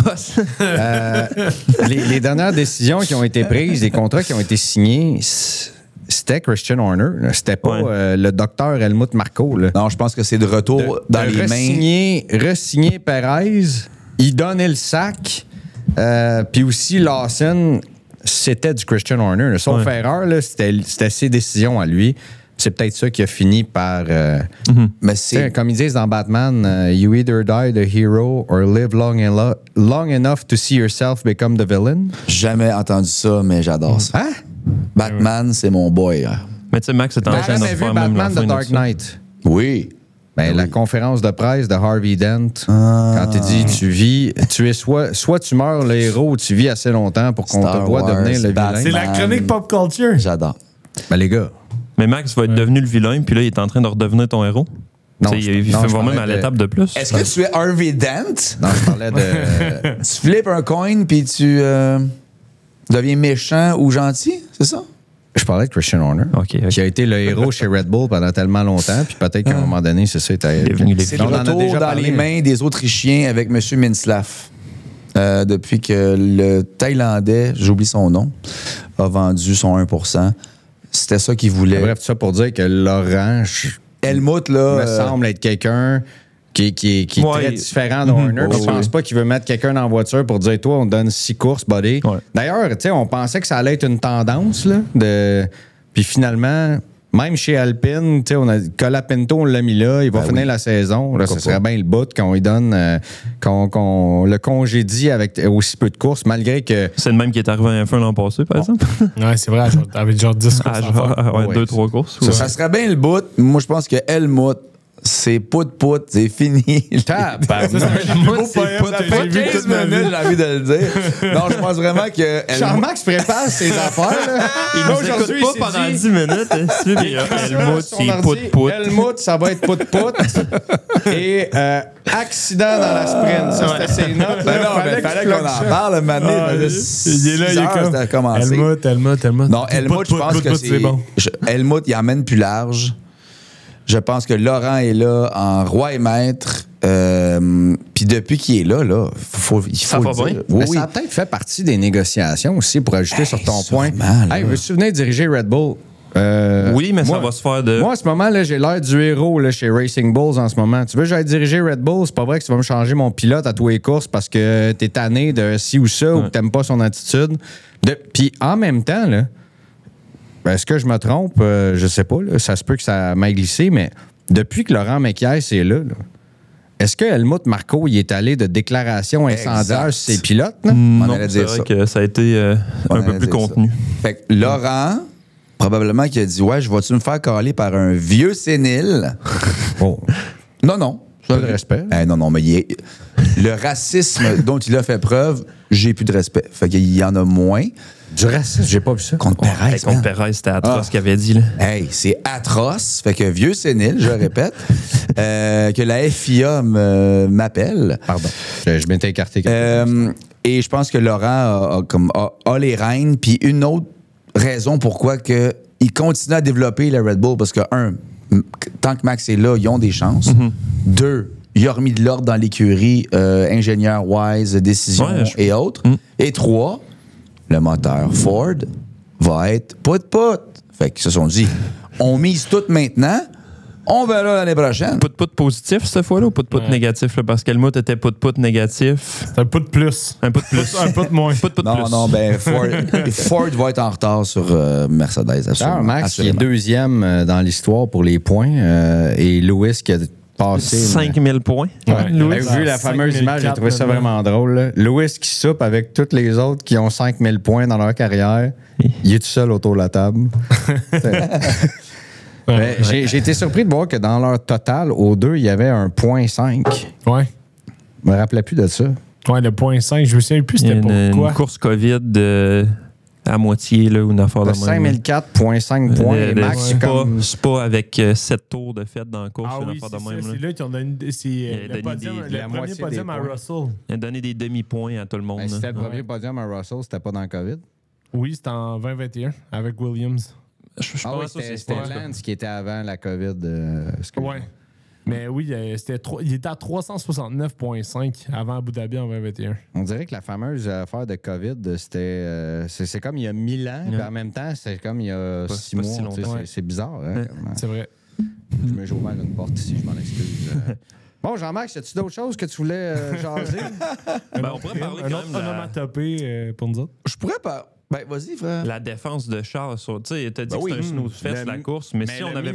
les dernières décisions qui ont été prises, les contrats qui ont été signés, c'était Christian Horner. C'était pas le docteur Helmut Marko. Là. Non, je pense que c'est de retour dans les mains. Re-signer Perez, il donnait le sac. Puis aussi, Lawson, c'était du Christian Horner. Là. Sauf erreur, là, c'était ses décisions à lui. C'est peut-être ça qui a fini par... Mais c'est... Comme ils disent dans Batman, you either die the hero or live long enough to see yourself become the villain. Jamais entendu ça, mais j'adore ça. Hein? Batman, c'est mon boy. Hein. Mais tu sais, Max est en train de jamais vu faire même Batman la The fin Dark de ça. Knight. Oui. Ben, la conférence de presse de Harvey Dent, quand il dit tu es soit tu meurs le héros ou tu vis assez longtemps pour qu'on te voit devenir le vilain. C'est la chronique pop culture. J'adore. Ben, les gars. Mais Max va être devenu le vilain, puis là, il est en train de redevenir ton héros. Non, il fait voir même à l'étape de plus. Est-ce que tu es Harvey Dent? Non, je parlais de. Tu flippes un coin puis tu deviens méchant ou gentil, c'est ça? Je parlais de Christian Horner, qui a été le héros chez Red Bull pendant tellement longtemps, puis peut-être qu'à un moment donné, c'est ça. C'est le retour dans les mains des Autrichiens avec M. Minslav. Depuis que le Thaïlandais, j'oublie son nom, a vendu son 1%. C'était ça qu'il voulait. Bref, tout ça pour dire que Laurent Helmut, là, me semble être quelqu'un qui est très différent d'Horner. Je pense pas qu'il veut mettre quelqu'un dans la voiture pour dire, toi, on te donne 6 courses, buddy. Ouais. D'ailleurs, tu sais, on pensait que ça allait être une tendance, là, puis finalement, même chez Alpine, tu sais, on a Colapinto, on l'a mis là, il va finir la saison. Là, ce serait bien le bout qu'on lui donne, qu'on le congédie avec aussi peu de courses, malgré que... C'est le même qui est arrivé à F1 l'an passé, par exemple. Ouais, c'est vrai, avec genre 10 courses. 2-3 courses. Ça serait bien le bout. Moi, je pense que Helmut, c'est pout-pout, c'est fini. C'est un beau poème, ça fait 15 minutes, j'ai envie de le dire. Non, je pense vraiment que... Jean-Max prépare ses affaires. Là. Il nous écoute pas pendant 10 minutes. Helmut, c'est pout-pout. Helmut, ça va être pout-pout. Et accident dans la sprint. Ça, c'était ses notes. Il fallait qu'on en parle, Mané. Il est là, il est comme Helmut. Non, Helmut, je pense que c'est... Helmut, il emmène plus large. Je pense que Laurent est là en roi et maître. Puis depuis qu'il est là, il faut ça le va dire. bien. Oui, Ça a peut-être fait partie des négociations aussi, pour ajouter sur ton point. sûrement, là. Veux-tu venir diriger Red Bull? Oui, mais moi, ça va se faire de... Moi, en ce moment, là, j'ai l'air du héros là, chez Racing Bulls en ce moment. Tu veux que j'aille diriger Red Bull? C'est pas vrai que tu vas me changer mon pilote à tous les courses parce que t'es tanné de ci ou ça ou que t'aimes pas son attitude. Puis en même temps, là, est-ce que je me trompe? Je sais pas. Là, ça se peut que ça m'ait glissé, mais depuis que Laurent Mekies est là, est-ce que Helmut Marko il est allé de déclaration incendiaire sur ses pilotes? Non, c'est vrai que ça a été un peu plus contenu. Fait que Laurent, probablement, qui a dit « Ouais, je vais-tu me faire caler par un vieux sénile? » Oh. Non. Pas de respect. Non, mais le racisme dont il a fait preuve, j'ai plus de respect. Fait qu'il y en a moins. Du racisme, j'ai pas vu ça. Contre Perez. Contre Perez, c'était atroce ce qu'il avait dit. Là. Hey, c'est atroce. Fait que vieux sénile, je répète, que la FIA m'appelle. Pardon. Je m'étais écarté. Et je pense que Laurent a les rênes. Puis une autre raison pourquoi il continue à développer le Red Bull, parce que, tant que Max est là, ils ont des chances. 2, il a remis de l'ordre dans l'écurie, ingénieur-wise, décision et autres. Et 3, le moteur Ford va être put-put. Fait qu'ils se sont dit, on mise tout maintenant, on verra l'année prochaine. Put-put positif cette fois-là ou put-put négatif? Là, parce qu'Helmut était put-put négatif. C'est un put plus. Un put plus. Un put moins. Put-put plus. Non, Ford va être en retard sur Mercedes. Absolument. Max qui est deuxième dans l'histoire pour les points et Lewis qui a passé 5000 points. Ouais. Vu la fameuse image, j'ai trouvé ça vraiment drôle. Là. Lewis qui soupe avec tous les autres qui ont 5000 points dans leur carrière. Il est tout seul autour de la table. J'ai été surpris de voir que dans leur total, aux deux, il y avait un 0.5. Ouais. Je me rappelais plus de ça. Ouais, le 0.5, je me souviens plus c'était pourquoi. Une course COVID à moitié, là, ou une affaire de même. 5004,5 points. Max, c'est pas avec 7 tours de fête dans la course, une affaire de même. C'est là qu'ils ont donné le premier podium à Russell. Il a donné des demi-points à tout le monde. C'était le premier podium à Russell, c'était pas dans le COVID? Oui, c'était en 2021 avec Williams. C'était Lance qui était avant la COVID. Ouais. Mais oui, il était à 369,5 avant Abu Dhabi en 2021. On dirait que la fameuse affaire de COVID, c'est comme il y a 1000 ans, puis en même temps, c'est comme il y a 6 mois. C'est bizarre. Hein, c'est vrai. J'ai ouvert une porte ici, je m'en excuse. Bon, Jean-Marc, as-tu d'autres choses que tu voulais jaser? On pourrait parler quand même de onomatopée pour nous autres. Je pourrais pas. Ben, vas-y, frère. La défense de Charles, tu sais, t'as dit que c'était un snooze-fest, la course, mais si on n'avait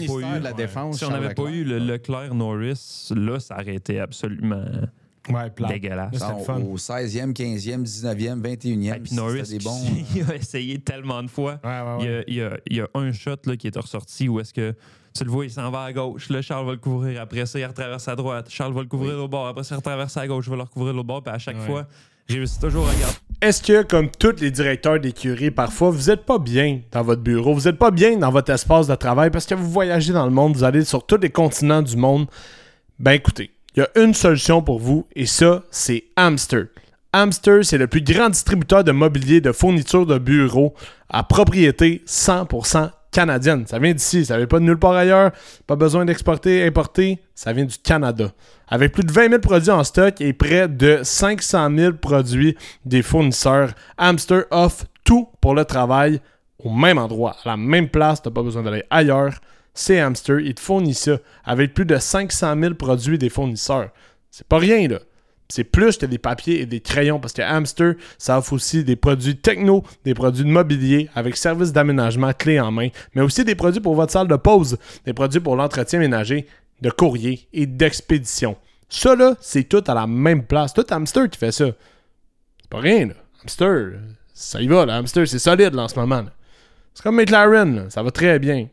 pas eu le Leclerc-Norris, là, ça aurait été absolument dégueulasse. Au 16e, 15e, 19e, 21e, puis Norris, c'était bon. Il a essayé tellement de fois. Il y a un shot là, qui est ressorti où est-ce que tu le vois, il s'en va à gauche. Là, Charles va le couvrir. Après ça, il retraverse à droite. Charles va le couvrir au bord. Après ça, il retraverse à gauche. Je vais le recouvrir au bord. Puis à chaque fois, il réussit toujours à garder. Est-ce que, comme tous les directeurs d'écurie, parfois, vous n'êtes pas bien dans votre bureau, vous n'êtes pas bien dans votre espace de travail parce que vous voyagez dans le monde, vous allez sur tous les continents du monde? Ben écoutez, il y a une solution pour vous et ça, c'est Hamster. Hamster, c'est le plus grand distributeur de mobilier de fournitures de bureaux à propriété 100% canadienne. Ça vient d'ici, ça vient pas de nulle part ailleurs, pas besoin d'exporter, importer, ça vient du Canada. Avec plus de 20 000 produits en stock et près de 500 000 produits des fournisseurs, Hamster offre tout pour le travail au même endroit, à la même place, t'as pas besoin d'aller ailleurs. C'est Hamster, il te fournit ça avec plus de 500 000 produits des fournisseurs. C'est pas rien, là. C'est plus que des papiers et des crayons parce que Hamster, ça offre aussi des produits techno, des produits de mobilier avec service d'aménagement clé en main, mais aussi des produits pour votre salle de pause, des produits pour l'entretien ménager, de courrier et d'expédition. Ça, là, c'est tout à la même place. Tout Hamster qui fait ça. C'est pas rien, là. Hamster, ça y va, là. Hamster, c'est solide, là, en ce moment. Là. C'est comme McLaren, là. Ça va très bien.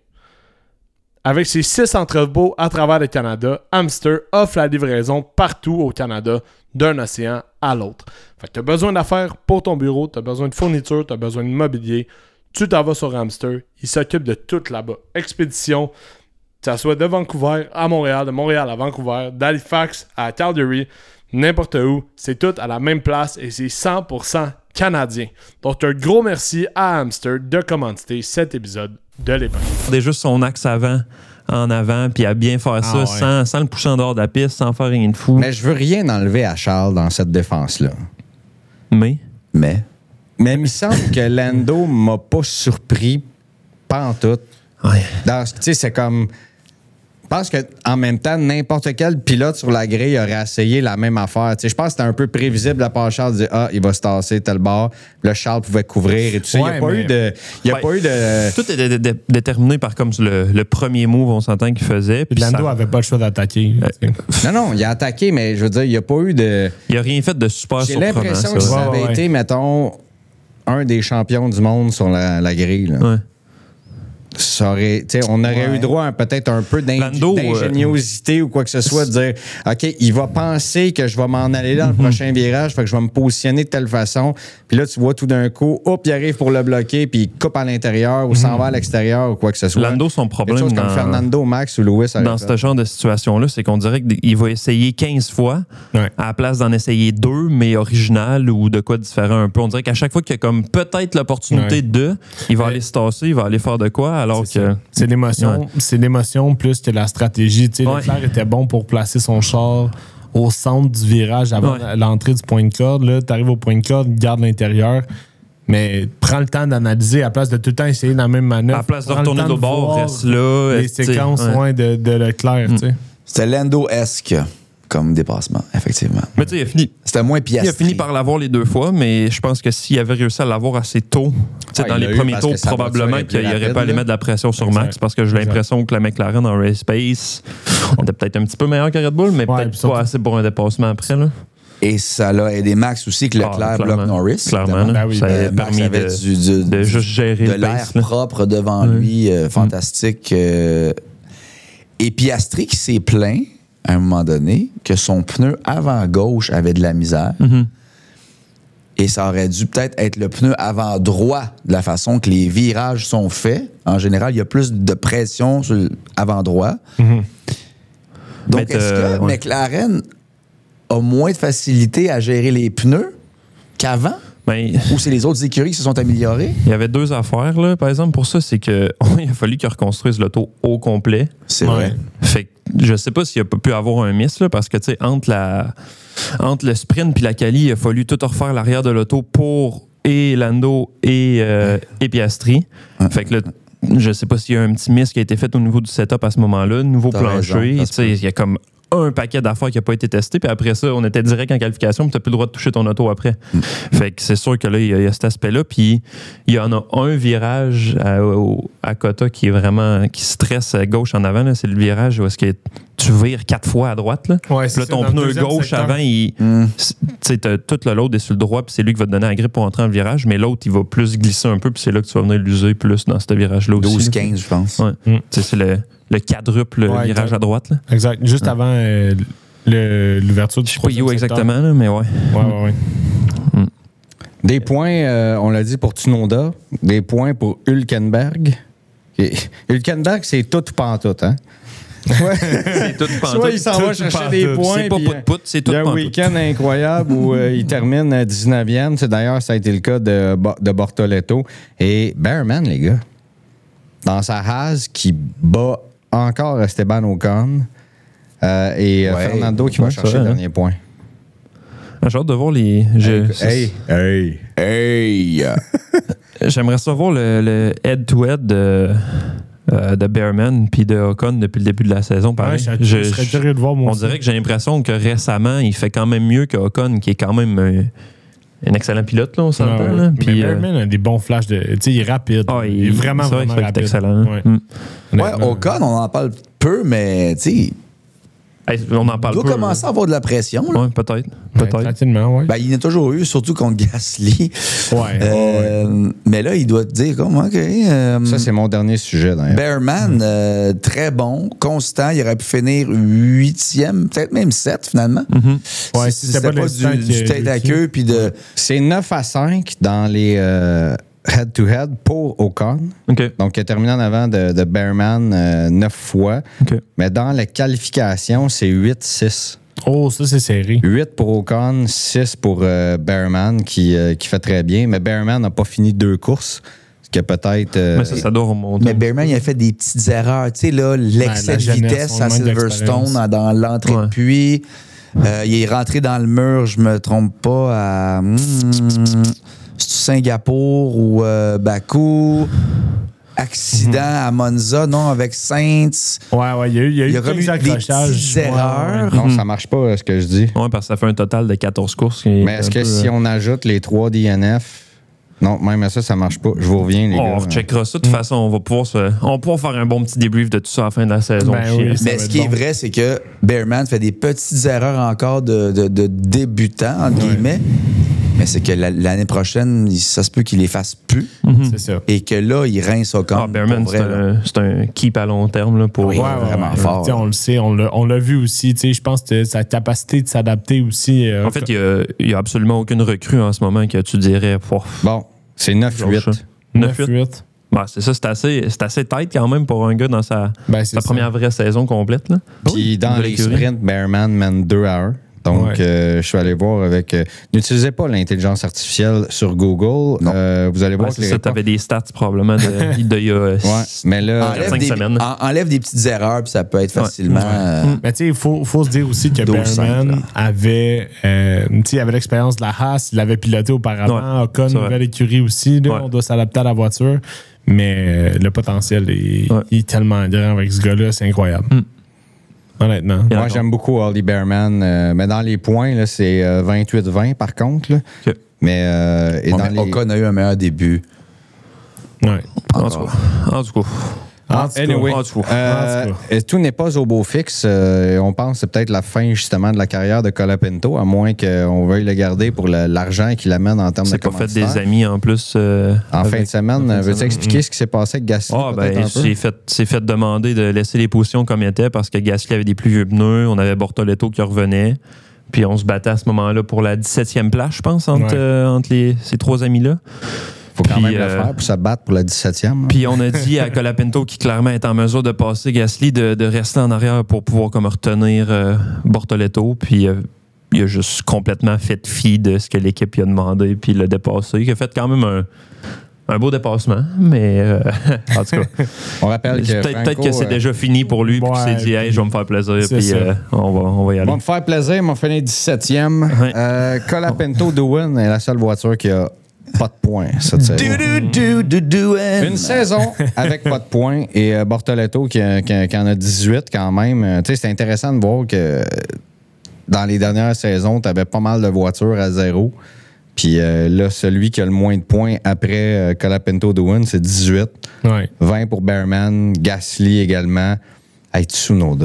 Avec ses 6 entrepôts à travers le Canada, Hamster offre la livraison partout au Canada, d'un océan à l'autre. Fait que tu as besoin d'affaires pour ton bureau, tu as besoin de fournitures, tu as besoin de mobilier. Tu t'en vas sur Hamster, il s'occupe de tout là-bas. Expédition, que ça soit de Vancouver à Montréal, de Montréal à Vancouver, d'Halifax à Calgary, n'importe où, c'est tout à la même place et c'est 100% canadien. Donc un gros merci à Hamster de commanditer cet épisode de l'époque. C'est juste son axe en avant, puis à bien faire ça sans le pousser en dehors de la piste, sans faire rien de fou. Mais je veux rien enlever à Charles dans cette défense-là. Mais il me semble que Lando m'a pas surpris pantoute. Ouais. Tu sais, c'est comme... pense qu'en même temps, n'importe quel pilote sur la grille aurait essayé la même affaire. Je pense que c'était un peu prévisible de la part de Charles de dire il va se tasser tel bord. Là, Charles pouvait couvrir et tout ça. Il n'y a pas eu de. Tout était déterminé par comme le premier move, on s'entend qu'il faisait. Puis Lando n'avait pas le choix d'attaquer. Non, il a attaqué, mais je veux dire, il n'y a pas eu de. Il n'a rien fait de super surprenant. J'ai l'impression que ça avait été, mettons, un des champions du monde sur la grille. Là. Ouais. Ça aurait, on aurait eu droit à peut-être un peu d'ingéniosité ou quoi que ce soit, de dire OK, il va penser que je vais m'en aller dans le prochain virage, fait que je vais me positionner de telle façon. Puis là, tu vois tout d'un coup, hop, il arrive pour le bloquer, puis il coupe à l'intérieur ou s'en va à l'extérieur ou quoi que ce soit. Lando, son problème. Quelque chose comme Fernando, Max ou Lewis. Dans ce genre de situation-là, c'est qu'on dirait qu'il va essayer 15 fois à la place d'en essayer 2, mais original ou de quoi différent un peu. On dirait qu'à chaque fois qu'il y a comme peut-être l'opportunité il va aller se tasser, il va aller faire de quoi. Alors que c'est l'émotion plus que la stratégie. Leclerc était bon pour placer son char au centre du virage avant l'entrée du point de corde. Tu arrives au point de corde, garde l'intérieur. Mais prends le temps d'analyser à la place de tout le temps essayer la même manœuvre. À la place de retourner de bord, reste là. Les séquences de Leclerc. C'était Lando-esque comme dépassement, effectivement. Mais tu sais, il a fini. C'était moins Piastri. Il a fini par l'avoir les 2 fois, mais je pense que s'il avait réussi à l'avoir assez tôt, dans les premiers tours, probablement qu'il n'aurait pas à aller mettre de la pression sur Max, parce que j'ai l'impression que la McLaren en race pace, on était peut-être un petit peu meilleur que Red Bull, mais peut-être pas assez pour un dépassement après. Là. Et ça l'a aidé Max aussi que Leclerc bloque Norris. Clairement. Ça a permis de juste gérer de l'air propre devant lui, fantastique. Et Piastri qui s'est plaint à un moment donné que son pneu avant gauche avait de la misère. Et ça aurait dû peut-être être le pneu avant droit de la façon que les virages sont faits. En général, il y a plus de pression sur l'avant droit. Donc, est-ce que McLaren a moins de facilité à gérer les pneus qu'avant? Ou c'est les autres écuries qui se sont améliorées? Il y avait 2 affaires, là, par exemple, pour ça. C'est qu'il a fallu qu'ils reconstruisent l'auto au complet. C'est vrai. Fait que je sais pas s'il a pas pu avoir un miss, là, parce que, tu sais, entre le sprint puis la quali, il a fallu tout refaire l'arrière de l'auto pour Lando et Piastri. Fait que là, je sais pas s'il y a un petit miss qui a été fait au niveau du setup à ce moment-là, nouveau plancher. Il y a comme un paquet d'affaires qui n'a pas été testé, puis après ça, on était direct en qualification, puis tu n'as plus le droit de toucher ton auto après. Fait que c'est sûr que là, il y a cet aspect-là, puis il y en a un virage à Cota qui est vraiment, qui stresse à gauche en avant, là, c'est le virage où est-ce que tu vires 4 fois à droite, là. Ouais, là ton pneu gauche secteur. Avant, tu sais, tout le load est sur le droit, puis c'est lui qui va te donner la grippe pour entrer dans le virage, mais l'autre, il va plus glisser un peu, puis c'est là que tu vas venir l'user plus dans ce virage-là aussi. 12-15, je pense. Ouais. C'est le quadruple virage à droite. Là. Exact. Juste avant l'ouverture du Je sais pas où exactement, là, mais ouais. Ouais. Des points, on l'a dit pour Tsunoda, des points pour Hülkenberg. Hülkenberg, c'est tout ou pas en tout, hein? Ouais. C'est tout pantoute. Soit il s'en va chercher des points. C'est pas put-put, c'est tout pantoute. Il y a un week-end incroyable où il termine à 19e. D'ailleurs, ça a été le cas de Bortoletto. Et Bearman, les gars, dans sa Haas qui bat encore Esteban Ocon Fernando qui va chercher le dernier point. J'ai hâte de voir les... Hey! J'aimerais savoir le head-to-head de Bearman puis de Ocon depuis le début de la saison. Pareil. Ouais, je serais curieux de voir on dirait que j'ai l'impression que récemment, il fait quand même mieux que Ocon, qui est quand même un excellent pilote, là, on s'entend. Ouais. Puis Bearman a des bons flashs de. Tu sais, il est rapide. Il est vraiment rapide. C'est excellent. Ocon, on en parle peu, mais tu sais. On en parle il doit commencer à avoir de la pression. Oui, peut-être. Tranquillement, oui. Il en a toujours eu, surtout contre Gasly. Mais là, il doit te dire comme, OK. Ça, c'est mon dernier sujet, d'ailleurs. Bearman, très bon, constant. Il aurait pu finir 8e, peut-être même 7, finalement. Ouais, si c'était pas du tête à queue. Puis c'est 9-5 dans les head-to-head pour Ocon. Okay. Donc, il a terminé en avant de Bearman 9 fois. Okay. Mais dans la qualification, c'est 8-6. Oh, ça, c'est serré. 8 pour Ocon, 6 pour Bearman qui fait très bien. Mais Bearman n'a pas fini 2 courses. Ce qui peut-être. Mais ça doit remonter. Mais Bearman, il a fait des petites erreurs. Tu sais, là, l'excès de vitesse à Silverstone dans l'entrée de puits. Il est rentré dans le mur, je me trompe pas, à. C'est-tu Singapour ou Bakou? accident à Monza, non, avec Saints. Ouais, il y a eu des petites erreurs. Non, ça marche pas, ce que je dis. Oui, parce que ça fait un total de 14 courses. Mais est-ce que si on ajoute les 3 DNF... Non, même à ça marche pas. Je vous reviens, les gars. On recheckera ça. De toute façon, on va pouvoir faire un bon petit débrief de tout ça à la fin de la saison. Mais ce qui est vrai, c'est que Bearman fait des petites erreurs encore de débutant, entre guillemets. Mais c'est que l'année prochaine, ça se peut qu'il les fasse plus. C'est ça. Et que là, il rince au camp. Bearman, c'est un keep à long terme là, pour vraiment fort. On le sait, on l'a vu aussi. Je pense que sa capacité de s'adapter aussi. En fait, il n'y a absolument aucune recrue en ce moment que tu dirais. Bon, c'est 9-8. 9-8. Bah, c'est ça, c'est assez tight quand même pour un gars dans sa première vraie saison complète. Là. Puis dans les sprints, Bearman mène 2-1. Donc, je suis allé voir avec... n'utilisez pas l'intelligence artificielle sur Google. Vous allez voir que ça, tu avais des stats probablement d'il y a mais là, 5 semaines. Enlève des petites erreurs, puis ça peut être facilement... Mais tu sais, il faut se dire aussi que Bearman avait l'expérience de la Haas, il l'avait piloté auparavant. Ocon, nouvelle écurie aussi. Là, on doit s'adapter à la voiture. Mais le potentiel est tellement grand avec ce gars-là, c'est incroyable. Honnêtement. Moi, j'aime beaucoup Ollie Bearman. Mais dans les points, là, c'est 28-20 par contre. Là. Okay. Mais, Ocon a eu un meilleur début. Ouais. En tout cas. Anyway, tout n'est pas au beau fixe. On pense que c'est peut-être la fin justement de la carrière de Colapinto, à moins qu'on veuille le garder pour l'argent qu'il amène en termes de commanditaire. C'est pas fait des amis en plus. En fin de semaine, veux-tu expliquer ce qui s'est passé avec Gasly? C'est fait demander de laisser les positions comme étaient parce que Gasly avait des plus vieux pneus, on avait Bortoleto qui revenait. Puis on se battait à ce moment-là pour la 17e place, je pense, entre ces trois amis-là. Faut quand même le faire pour se battre pour la 17e. Puis on a dit à Colapinto, qui clairement est en mesure de passer Gasly, de rester en arrière pour pouvoir comme retenir Bortoleto. Puis il a juste complètement fait fi de ce que l'équipe lui a demandé, puis il l'a dépassé. Il a fait quand même un beau dépassement, mais en tout cas, on rappelle que peut-être que c'est déjà fini pour lui, puis qu'il s'est dit, hey, je vais me faire plaisir, puis on va y aller. On va me faire plaisir, on finit 17e. Colapinto Doohan est la seule voiture qui a pas de points cette saison. Une saison avec pas de points et Bortoleto qui en a 18 quand même. Tu sais, c'est intéressant de voir que dans les dernières saisons, tu avais pas mal de voitures à 0. Puis là, celui qui a le moins de points après Colapinto Doohan, c'est 18. Ouais. 20 pour Bearman, Gasly également. Hey, Tsunoda.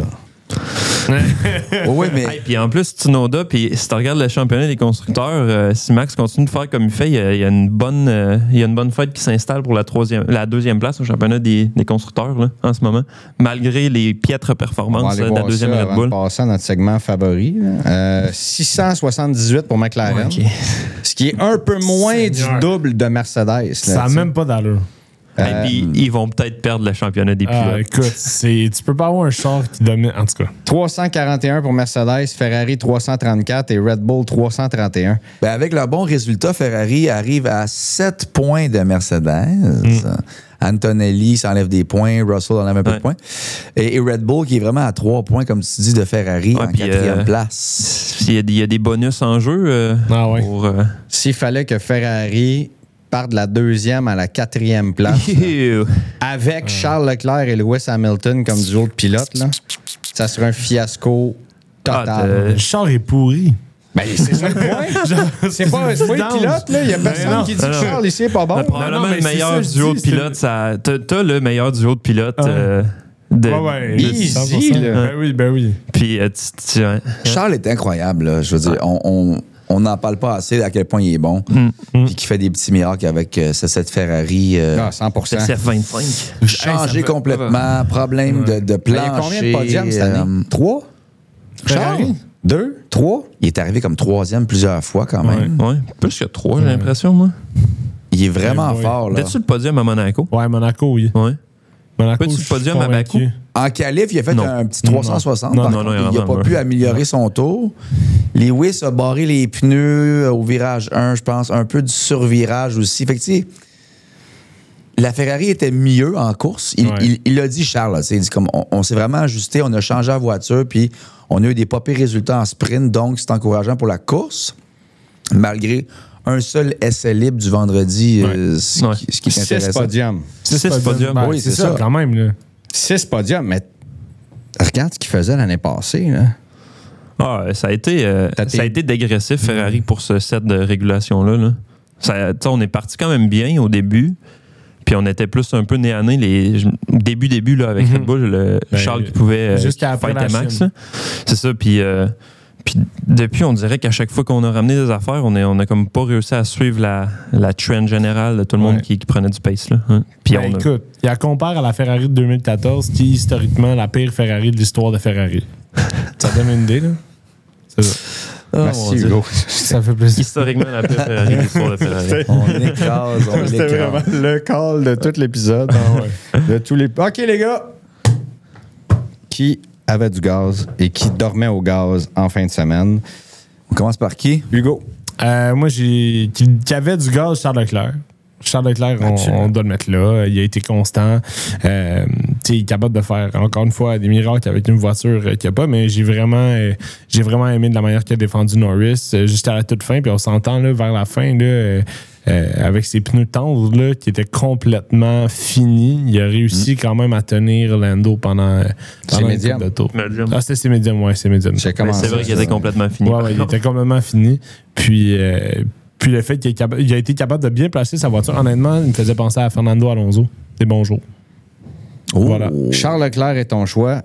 Oui, mais. Puis en plus, Tsunoda, puis si tu regardes le championnat des constructeurs, si Max continue de faire comme il fait, il y a une bonne fête qui s'installe pour la deuxième place au championnat des constructeurs là, en ce moment, malgré les piètres performances de la deuxième Red Bull. On va passer à notre segment favori. 678 pour McLaren, ce qui est un peu moins du double de Mercedes. Ça n'a même pas d'allure. Et puis, ils vont peut-être perdre le championnat des pilotes. Écoute, tu peux pas avoir un char qui domine. En tout cas. 341 pour Mercedes, Ferrari 334 et Red Bull 331. Ben avec le bon résultat, Ferrari arrive à 7 points de Mercedes. Antonelli s'enlève des points, Russell enlève un peu de points. Et Red Bull qui est vraiment à 3 points, comme tu dis, de Ferrari en 4e place. Il y a des bonus en jeu. S'il fallait que Ferrari part de la 2e à la 4e place avec Charles Leclerc et Lewis Hamilton comme duo de pilotes, là, ça serait un fiasco total. Le char est pourri. Ben, c'est ça le point. c'est pas le pilote, là. Il y a personne qui dit que Charles ici est pas bon. Probablement le meilleur duo de pilotes. T'as le meilleur duo de pilotes. Easy, là. Ben oui. Puis, Charles est incroyable, là. Je veux dire, on n'en parle pas assez à quel point il est bon. Puis qui fait des petits miracles avec cette Ferrari. 100%. SF25. Changé complètement. Problème de plancher. Il y a combien de podiums cette année? 3? Charles? 2? 3? Il est arrivé comme 3e plusieurs fois quand même. Ouais. Plus que 3, j'ai l'impression, moi. Il est vraiment fort, là. T'as-tu le podium à Monaco? Ouais, Monaco, oui. Ouais. Monaco, peux-tu le podium à Bakou? En qualif, il a fait un petit 360. Non, il n'a pas pu améliorer son tour. Lewis a barré les pneus au virage 1, je pense, un peu du survirage aussi. Fait que, tu sais, la Ferrari était mieux en course. Il l'a dit, Charles. Il dit comme on s'est vraiment ajusté, on a changé la voiture, puis on a eu des pas pires résultats en sprint, donc c'est encourageant pour la course, malgré un seul essai libre du vendredi, ce qui est intéressant. 6 podiums. 6 podiums. Oui, c'est ça. Quand même. Là. 6 podiums, mais regarde ce qu'il faisait l'année passée. Là. Ça a été dégressif, Ferrari, pour ce set de régulation-là. Là. On est parti quand même bien au début. Puis on était plus un peu nez à nez début là, avec Red Bull, Charles qui pouvait fighter Max. C'est ça. Puis depuis, on dirait qu'à chaque fois qu'on a ramené des affaires, on a comme pas réussi à suivre la trend générale de tout le monde qui prenait du pace. Là. Puis écoute, il la compare à la Ferrari de 2014, qui est historiquement la pire Ferrari de l'histoire de Ferrari. Ça donne une idée, là? C'est ça. Merci, Hugo. Ça fait plaisir. Historiquement, la pire Ferrari de l'histoire de Ferrari. On écrase. C'était vraiment le call de tout l'épisode. De tous les... OK, les gars. Qui avait du gaz et qui dormait au gaz en fin de semaine? On commence par qui? Hugo. Moi, qui avait du gaz, Charles Leclerc. Charles Leclerc, on doit le mettre là. Il a été constant. Il est capable de faire, encore une fois, des miracles avec une voiture qu'il n'y a pas, mais j'ai vraiment aimé de la manière qu'il a défendu Norris juste à la toute fin. Puis on s'entend là, vers la fin, là, avec ses pneus tendres là, qui étaient complètement finis. Il a réussi quand même à tenir Lando pendant une couple de tours. Ah, c'était ses médiums, ouais, c'est médiums. C'est vrai qu'il était complètement fini. Ouais, il était complètement fini. Puis le fait qu'il a été capable de bien placer sa voiture, honnêtement, il me faisait penser à Fernando Alonso. Des bons jours. Voilà. Charles Leclerc est ton choix,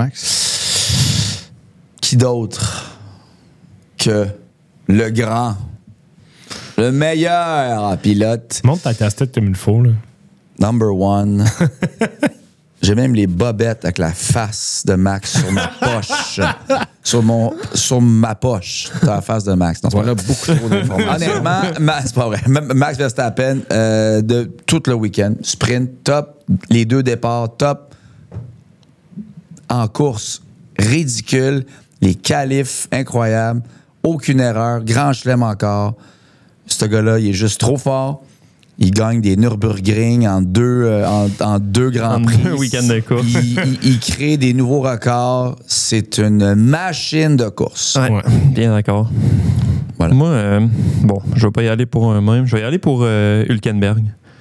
J-Max? Qui d'autre que le grand, le meilleur pilote? Monte ta casse-tête comme il faut, là. Number one. J'ai même les bobettes avec la face de Max sur ma poche. sur ma poche, sur la face de Max. Non, on a beaucoup trop d'informations. Honnêtement, c'est pas vrai. Max Verstappen, de tout le week-end, sprint, top. Les 2 départs, top. En course, ridicule. Les qualifs, incroyables. Aucune erreur. Grand chelem encore. Ce gars-là, il est juste trop fort. Il gagne des Nürburgring en deux grands prix. Un week-end de course. Il crée des nouveaux records. C'est une machine de course. Ouais. Bien d'accord. Voilà. Moi, je vais pas y aller pour un même. Je vais y aller pour Hülkenberg.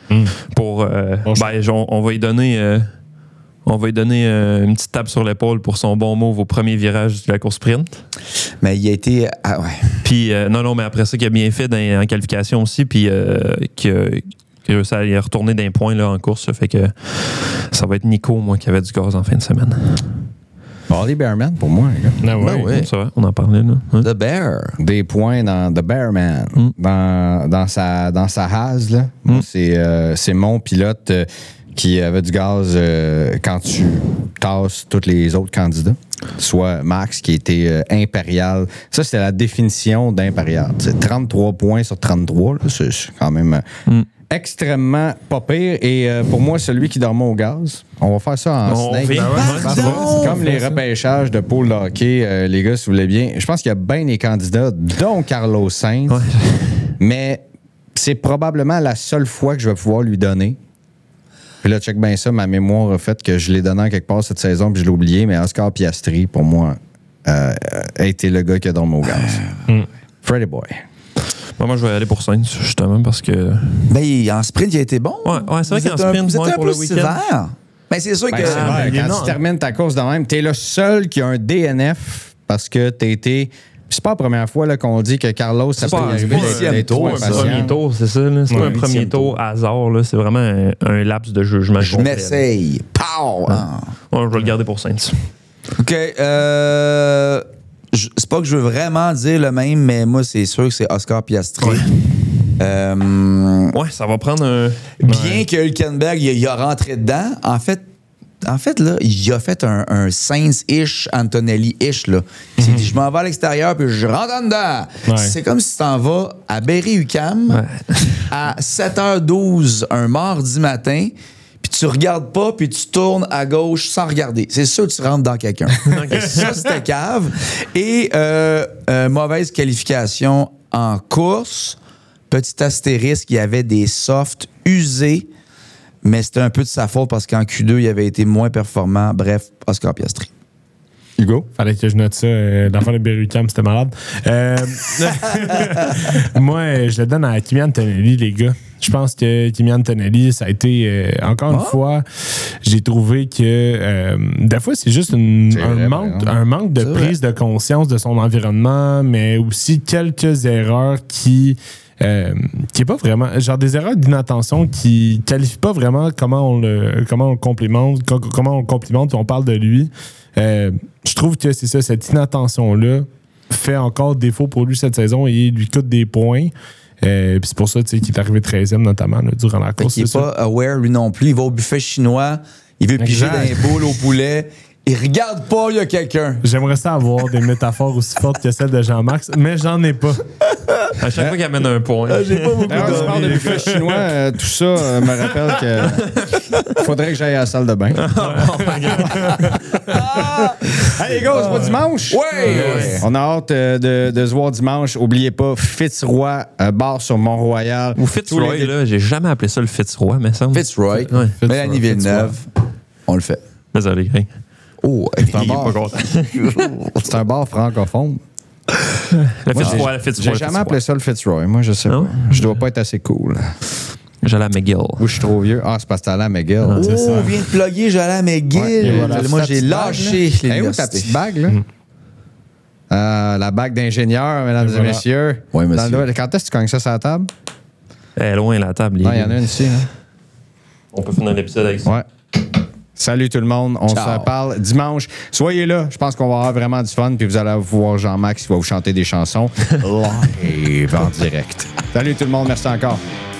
On va y donner... On va lui donner une petite tape sur l'épaule pour son bon move au premier virage de la course sprint. Mais il a été... Ah ouais. Puis, mais après ça, qu'il a bien fait en qualification aussi, puis qu'il a réussi à y retourner d'un point là, en course. Ça fait que ça va être Nico, moi, qui avait du gaz en fin de semaine. Harley Bearman, pour moi, les gars. Ouais. Ça va, on en parlait, là. The Bear. Des points dans The Bearman. Dans sa Haas, là. C'est mon pilote... qui avait du gaz quand tu tasses tous les autres candidats. Soit Max, qui était impérial. Ça, c'était la définition d'impérial. C'est 33 points sur 33. Là, c'est quand même extrêmement pas pire. Et pour moi, celui qui dormait au gaz, on va faire ça en snake. C'est comme les repêchages de pôle de hockey. Les gars, si vous voulez bien. Je pense qu'il y a bien des candidats, dont Carlos Sainz. Ouais. Mais c'est probablement la seule fois que je vais pouvoir lui donner. Puis là, check bien ça, ma mémoire a fait que je l'ai donné en quelque part cette saison, puis je l'ai oublié, mais Oscar Piastri, pour moi, a été le gars qui a dormi au gaz. Freddy Boy. Moi, je vais aller pour Sainz, justement, parce que... Ben, en sprint, il a été bon. Ouais, c'est vrai qu'en sprint, pour le week-end... Ben, c'est sûr que... Quand tu termines ta course de même, t'es le seul qui a un DNF parce que t'as été... C'est pas la première fois là, qu'on dit que Carlos, ça peut y arriver d'être trop impatient. C'est un premier tour, c'est ça. Là. C'est pas un premier tour hasard. Là. C'est vraiment un laps de jugement. Je m'essaye. Pow! Je vais le garder pour Sainz. OK. C'est pas que je veux vraiment dire le même, mais moi, c'est sûr que c'est Oscar Piastri. Ouais, ça va prendre un... Bien que Hülkenberg, il a rentré dedans, en fait, là, il a fait un Sainz-ish, Antonelli-ish. Là. Il s'est dit, je m'en vais à l'extérieur puis je rentre en dedans. Ouais. C'est comme si tu t'en vas à Berry-UQAM à 7h12 un mardi matin, puis tu regardes pas, puis tu tournes à gauche sans regarder. C'est sûr que tu rentres dans quelqu'un. Ça, c'était cave. Et mauvaise qualification en course. Petit astérisque, il y avait des softs usés. Mais c'était un peu de sa faute parce qu'en Q2, il avait été moins performant. Bref, Oscar Piastri. Hugo? Fallait que je note ça. L'enfant de Berry-UQAM, c'était malade. Moi, je le donne à Kimi Antonelli, les gars. Je pense que Kimi Antonelli, ça a été, encore une fois, j'ai trouvé que des fois, c'est juste un manque de prise de conscience de son environnement, mais aussi quelques erreurs qui est pas vraiment... Genre des erreurs d'inattention qui qualifient pas vraiment comment on le complimente, comment on le complimente et on parle de lui. Je trouve que c'est ça, cette inattention-là fait encore défaut pour lui cette saison et lui coûte des points. Puis c'est pour ça qu'il est arrivé 13e notamment là, durant la course. Il n'est pas aware lui non plus. Il va au buffet chinois, il veut piger dans les boules au poulet. Il regarde pas, il y a quelqu'un. J'aimerais ça avoir des métaphores aussi fortes que celles de Jean-Max, mais j'en ai pas. À chaque fois qu'il amène un point. J'ai pas beaucoup tu parles de buffet chinois, tout ça me rappelle que faudrait que j'aille à la salle de bain. Hey les gars, on se voit dimanche? Oui! On a hâte de se voir dimanche. Oubliez pas, Fitzroy, bar sur Mont-Royal. Ou Fitzroy, là, j'ai jamais appelé ça le Fitzroy, mais ça. Fitzroy. Mélanie Villeneuve. On le fait. Désolé, Greg. Oh, c'est un bar. C'est un bar francophone. Le Fitzroy, J'ai jamais appelé ça le Fitzroy. Moi, je sais pas. Je dois pas être assez cool. J'allais à McGill. Ou je suis trop vieux. Ah, c'est parce que t'allais à McGill. On vient de plugger, j'allais à McGill. Ouais, moi, j'ai lâché l'université. Où ta petite bague, là? La bague d'ingénieur, mesdames et messieurs. Oui, monsieur. Quand est-ce que tu cognes ça sur la table? Elle est loin, la table. Il y en a une ici. On peut finir l'épisode avec ça. Ouais. Salut tout le monde, on se parle dimanche. Soyez là, je pense qu'on va avoir vraiment du fun, puis vous allez voir Jean-Max qui va vous chanter des chansons live en direct. Salut tout le monde, merci encore.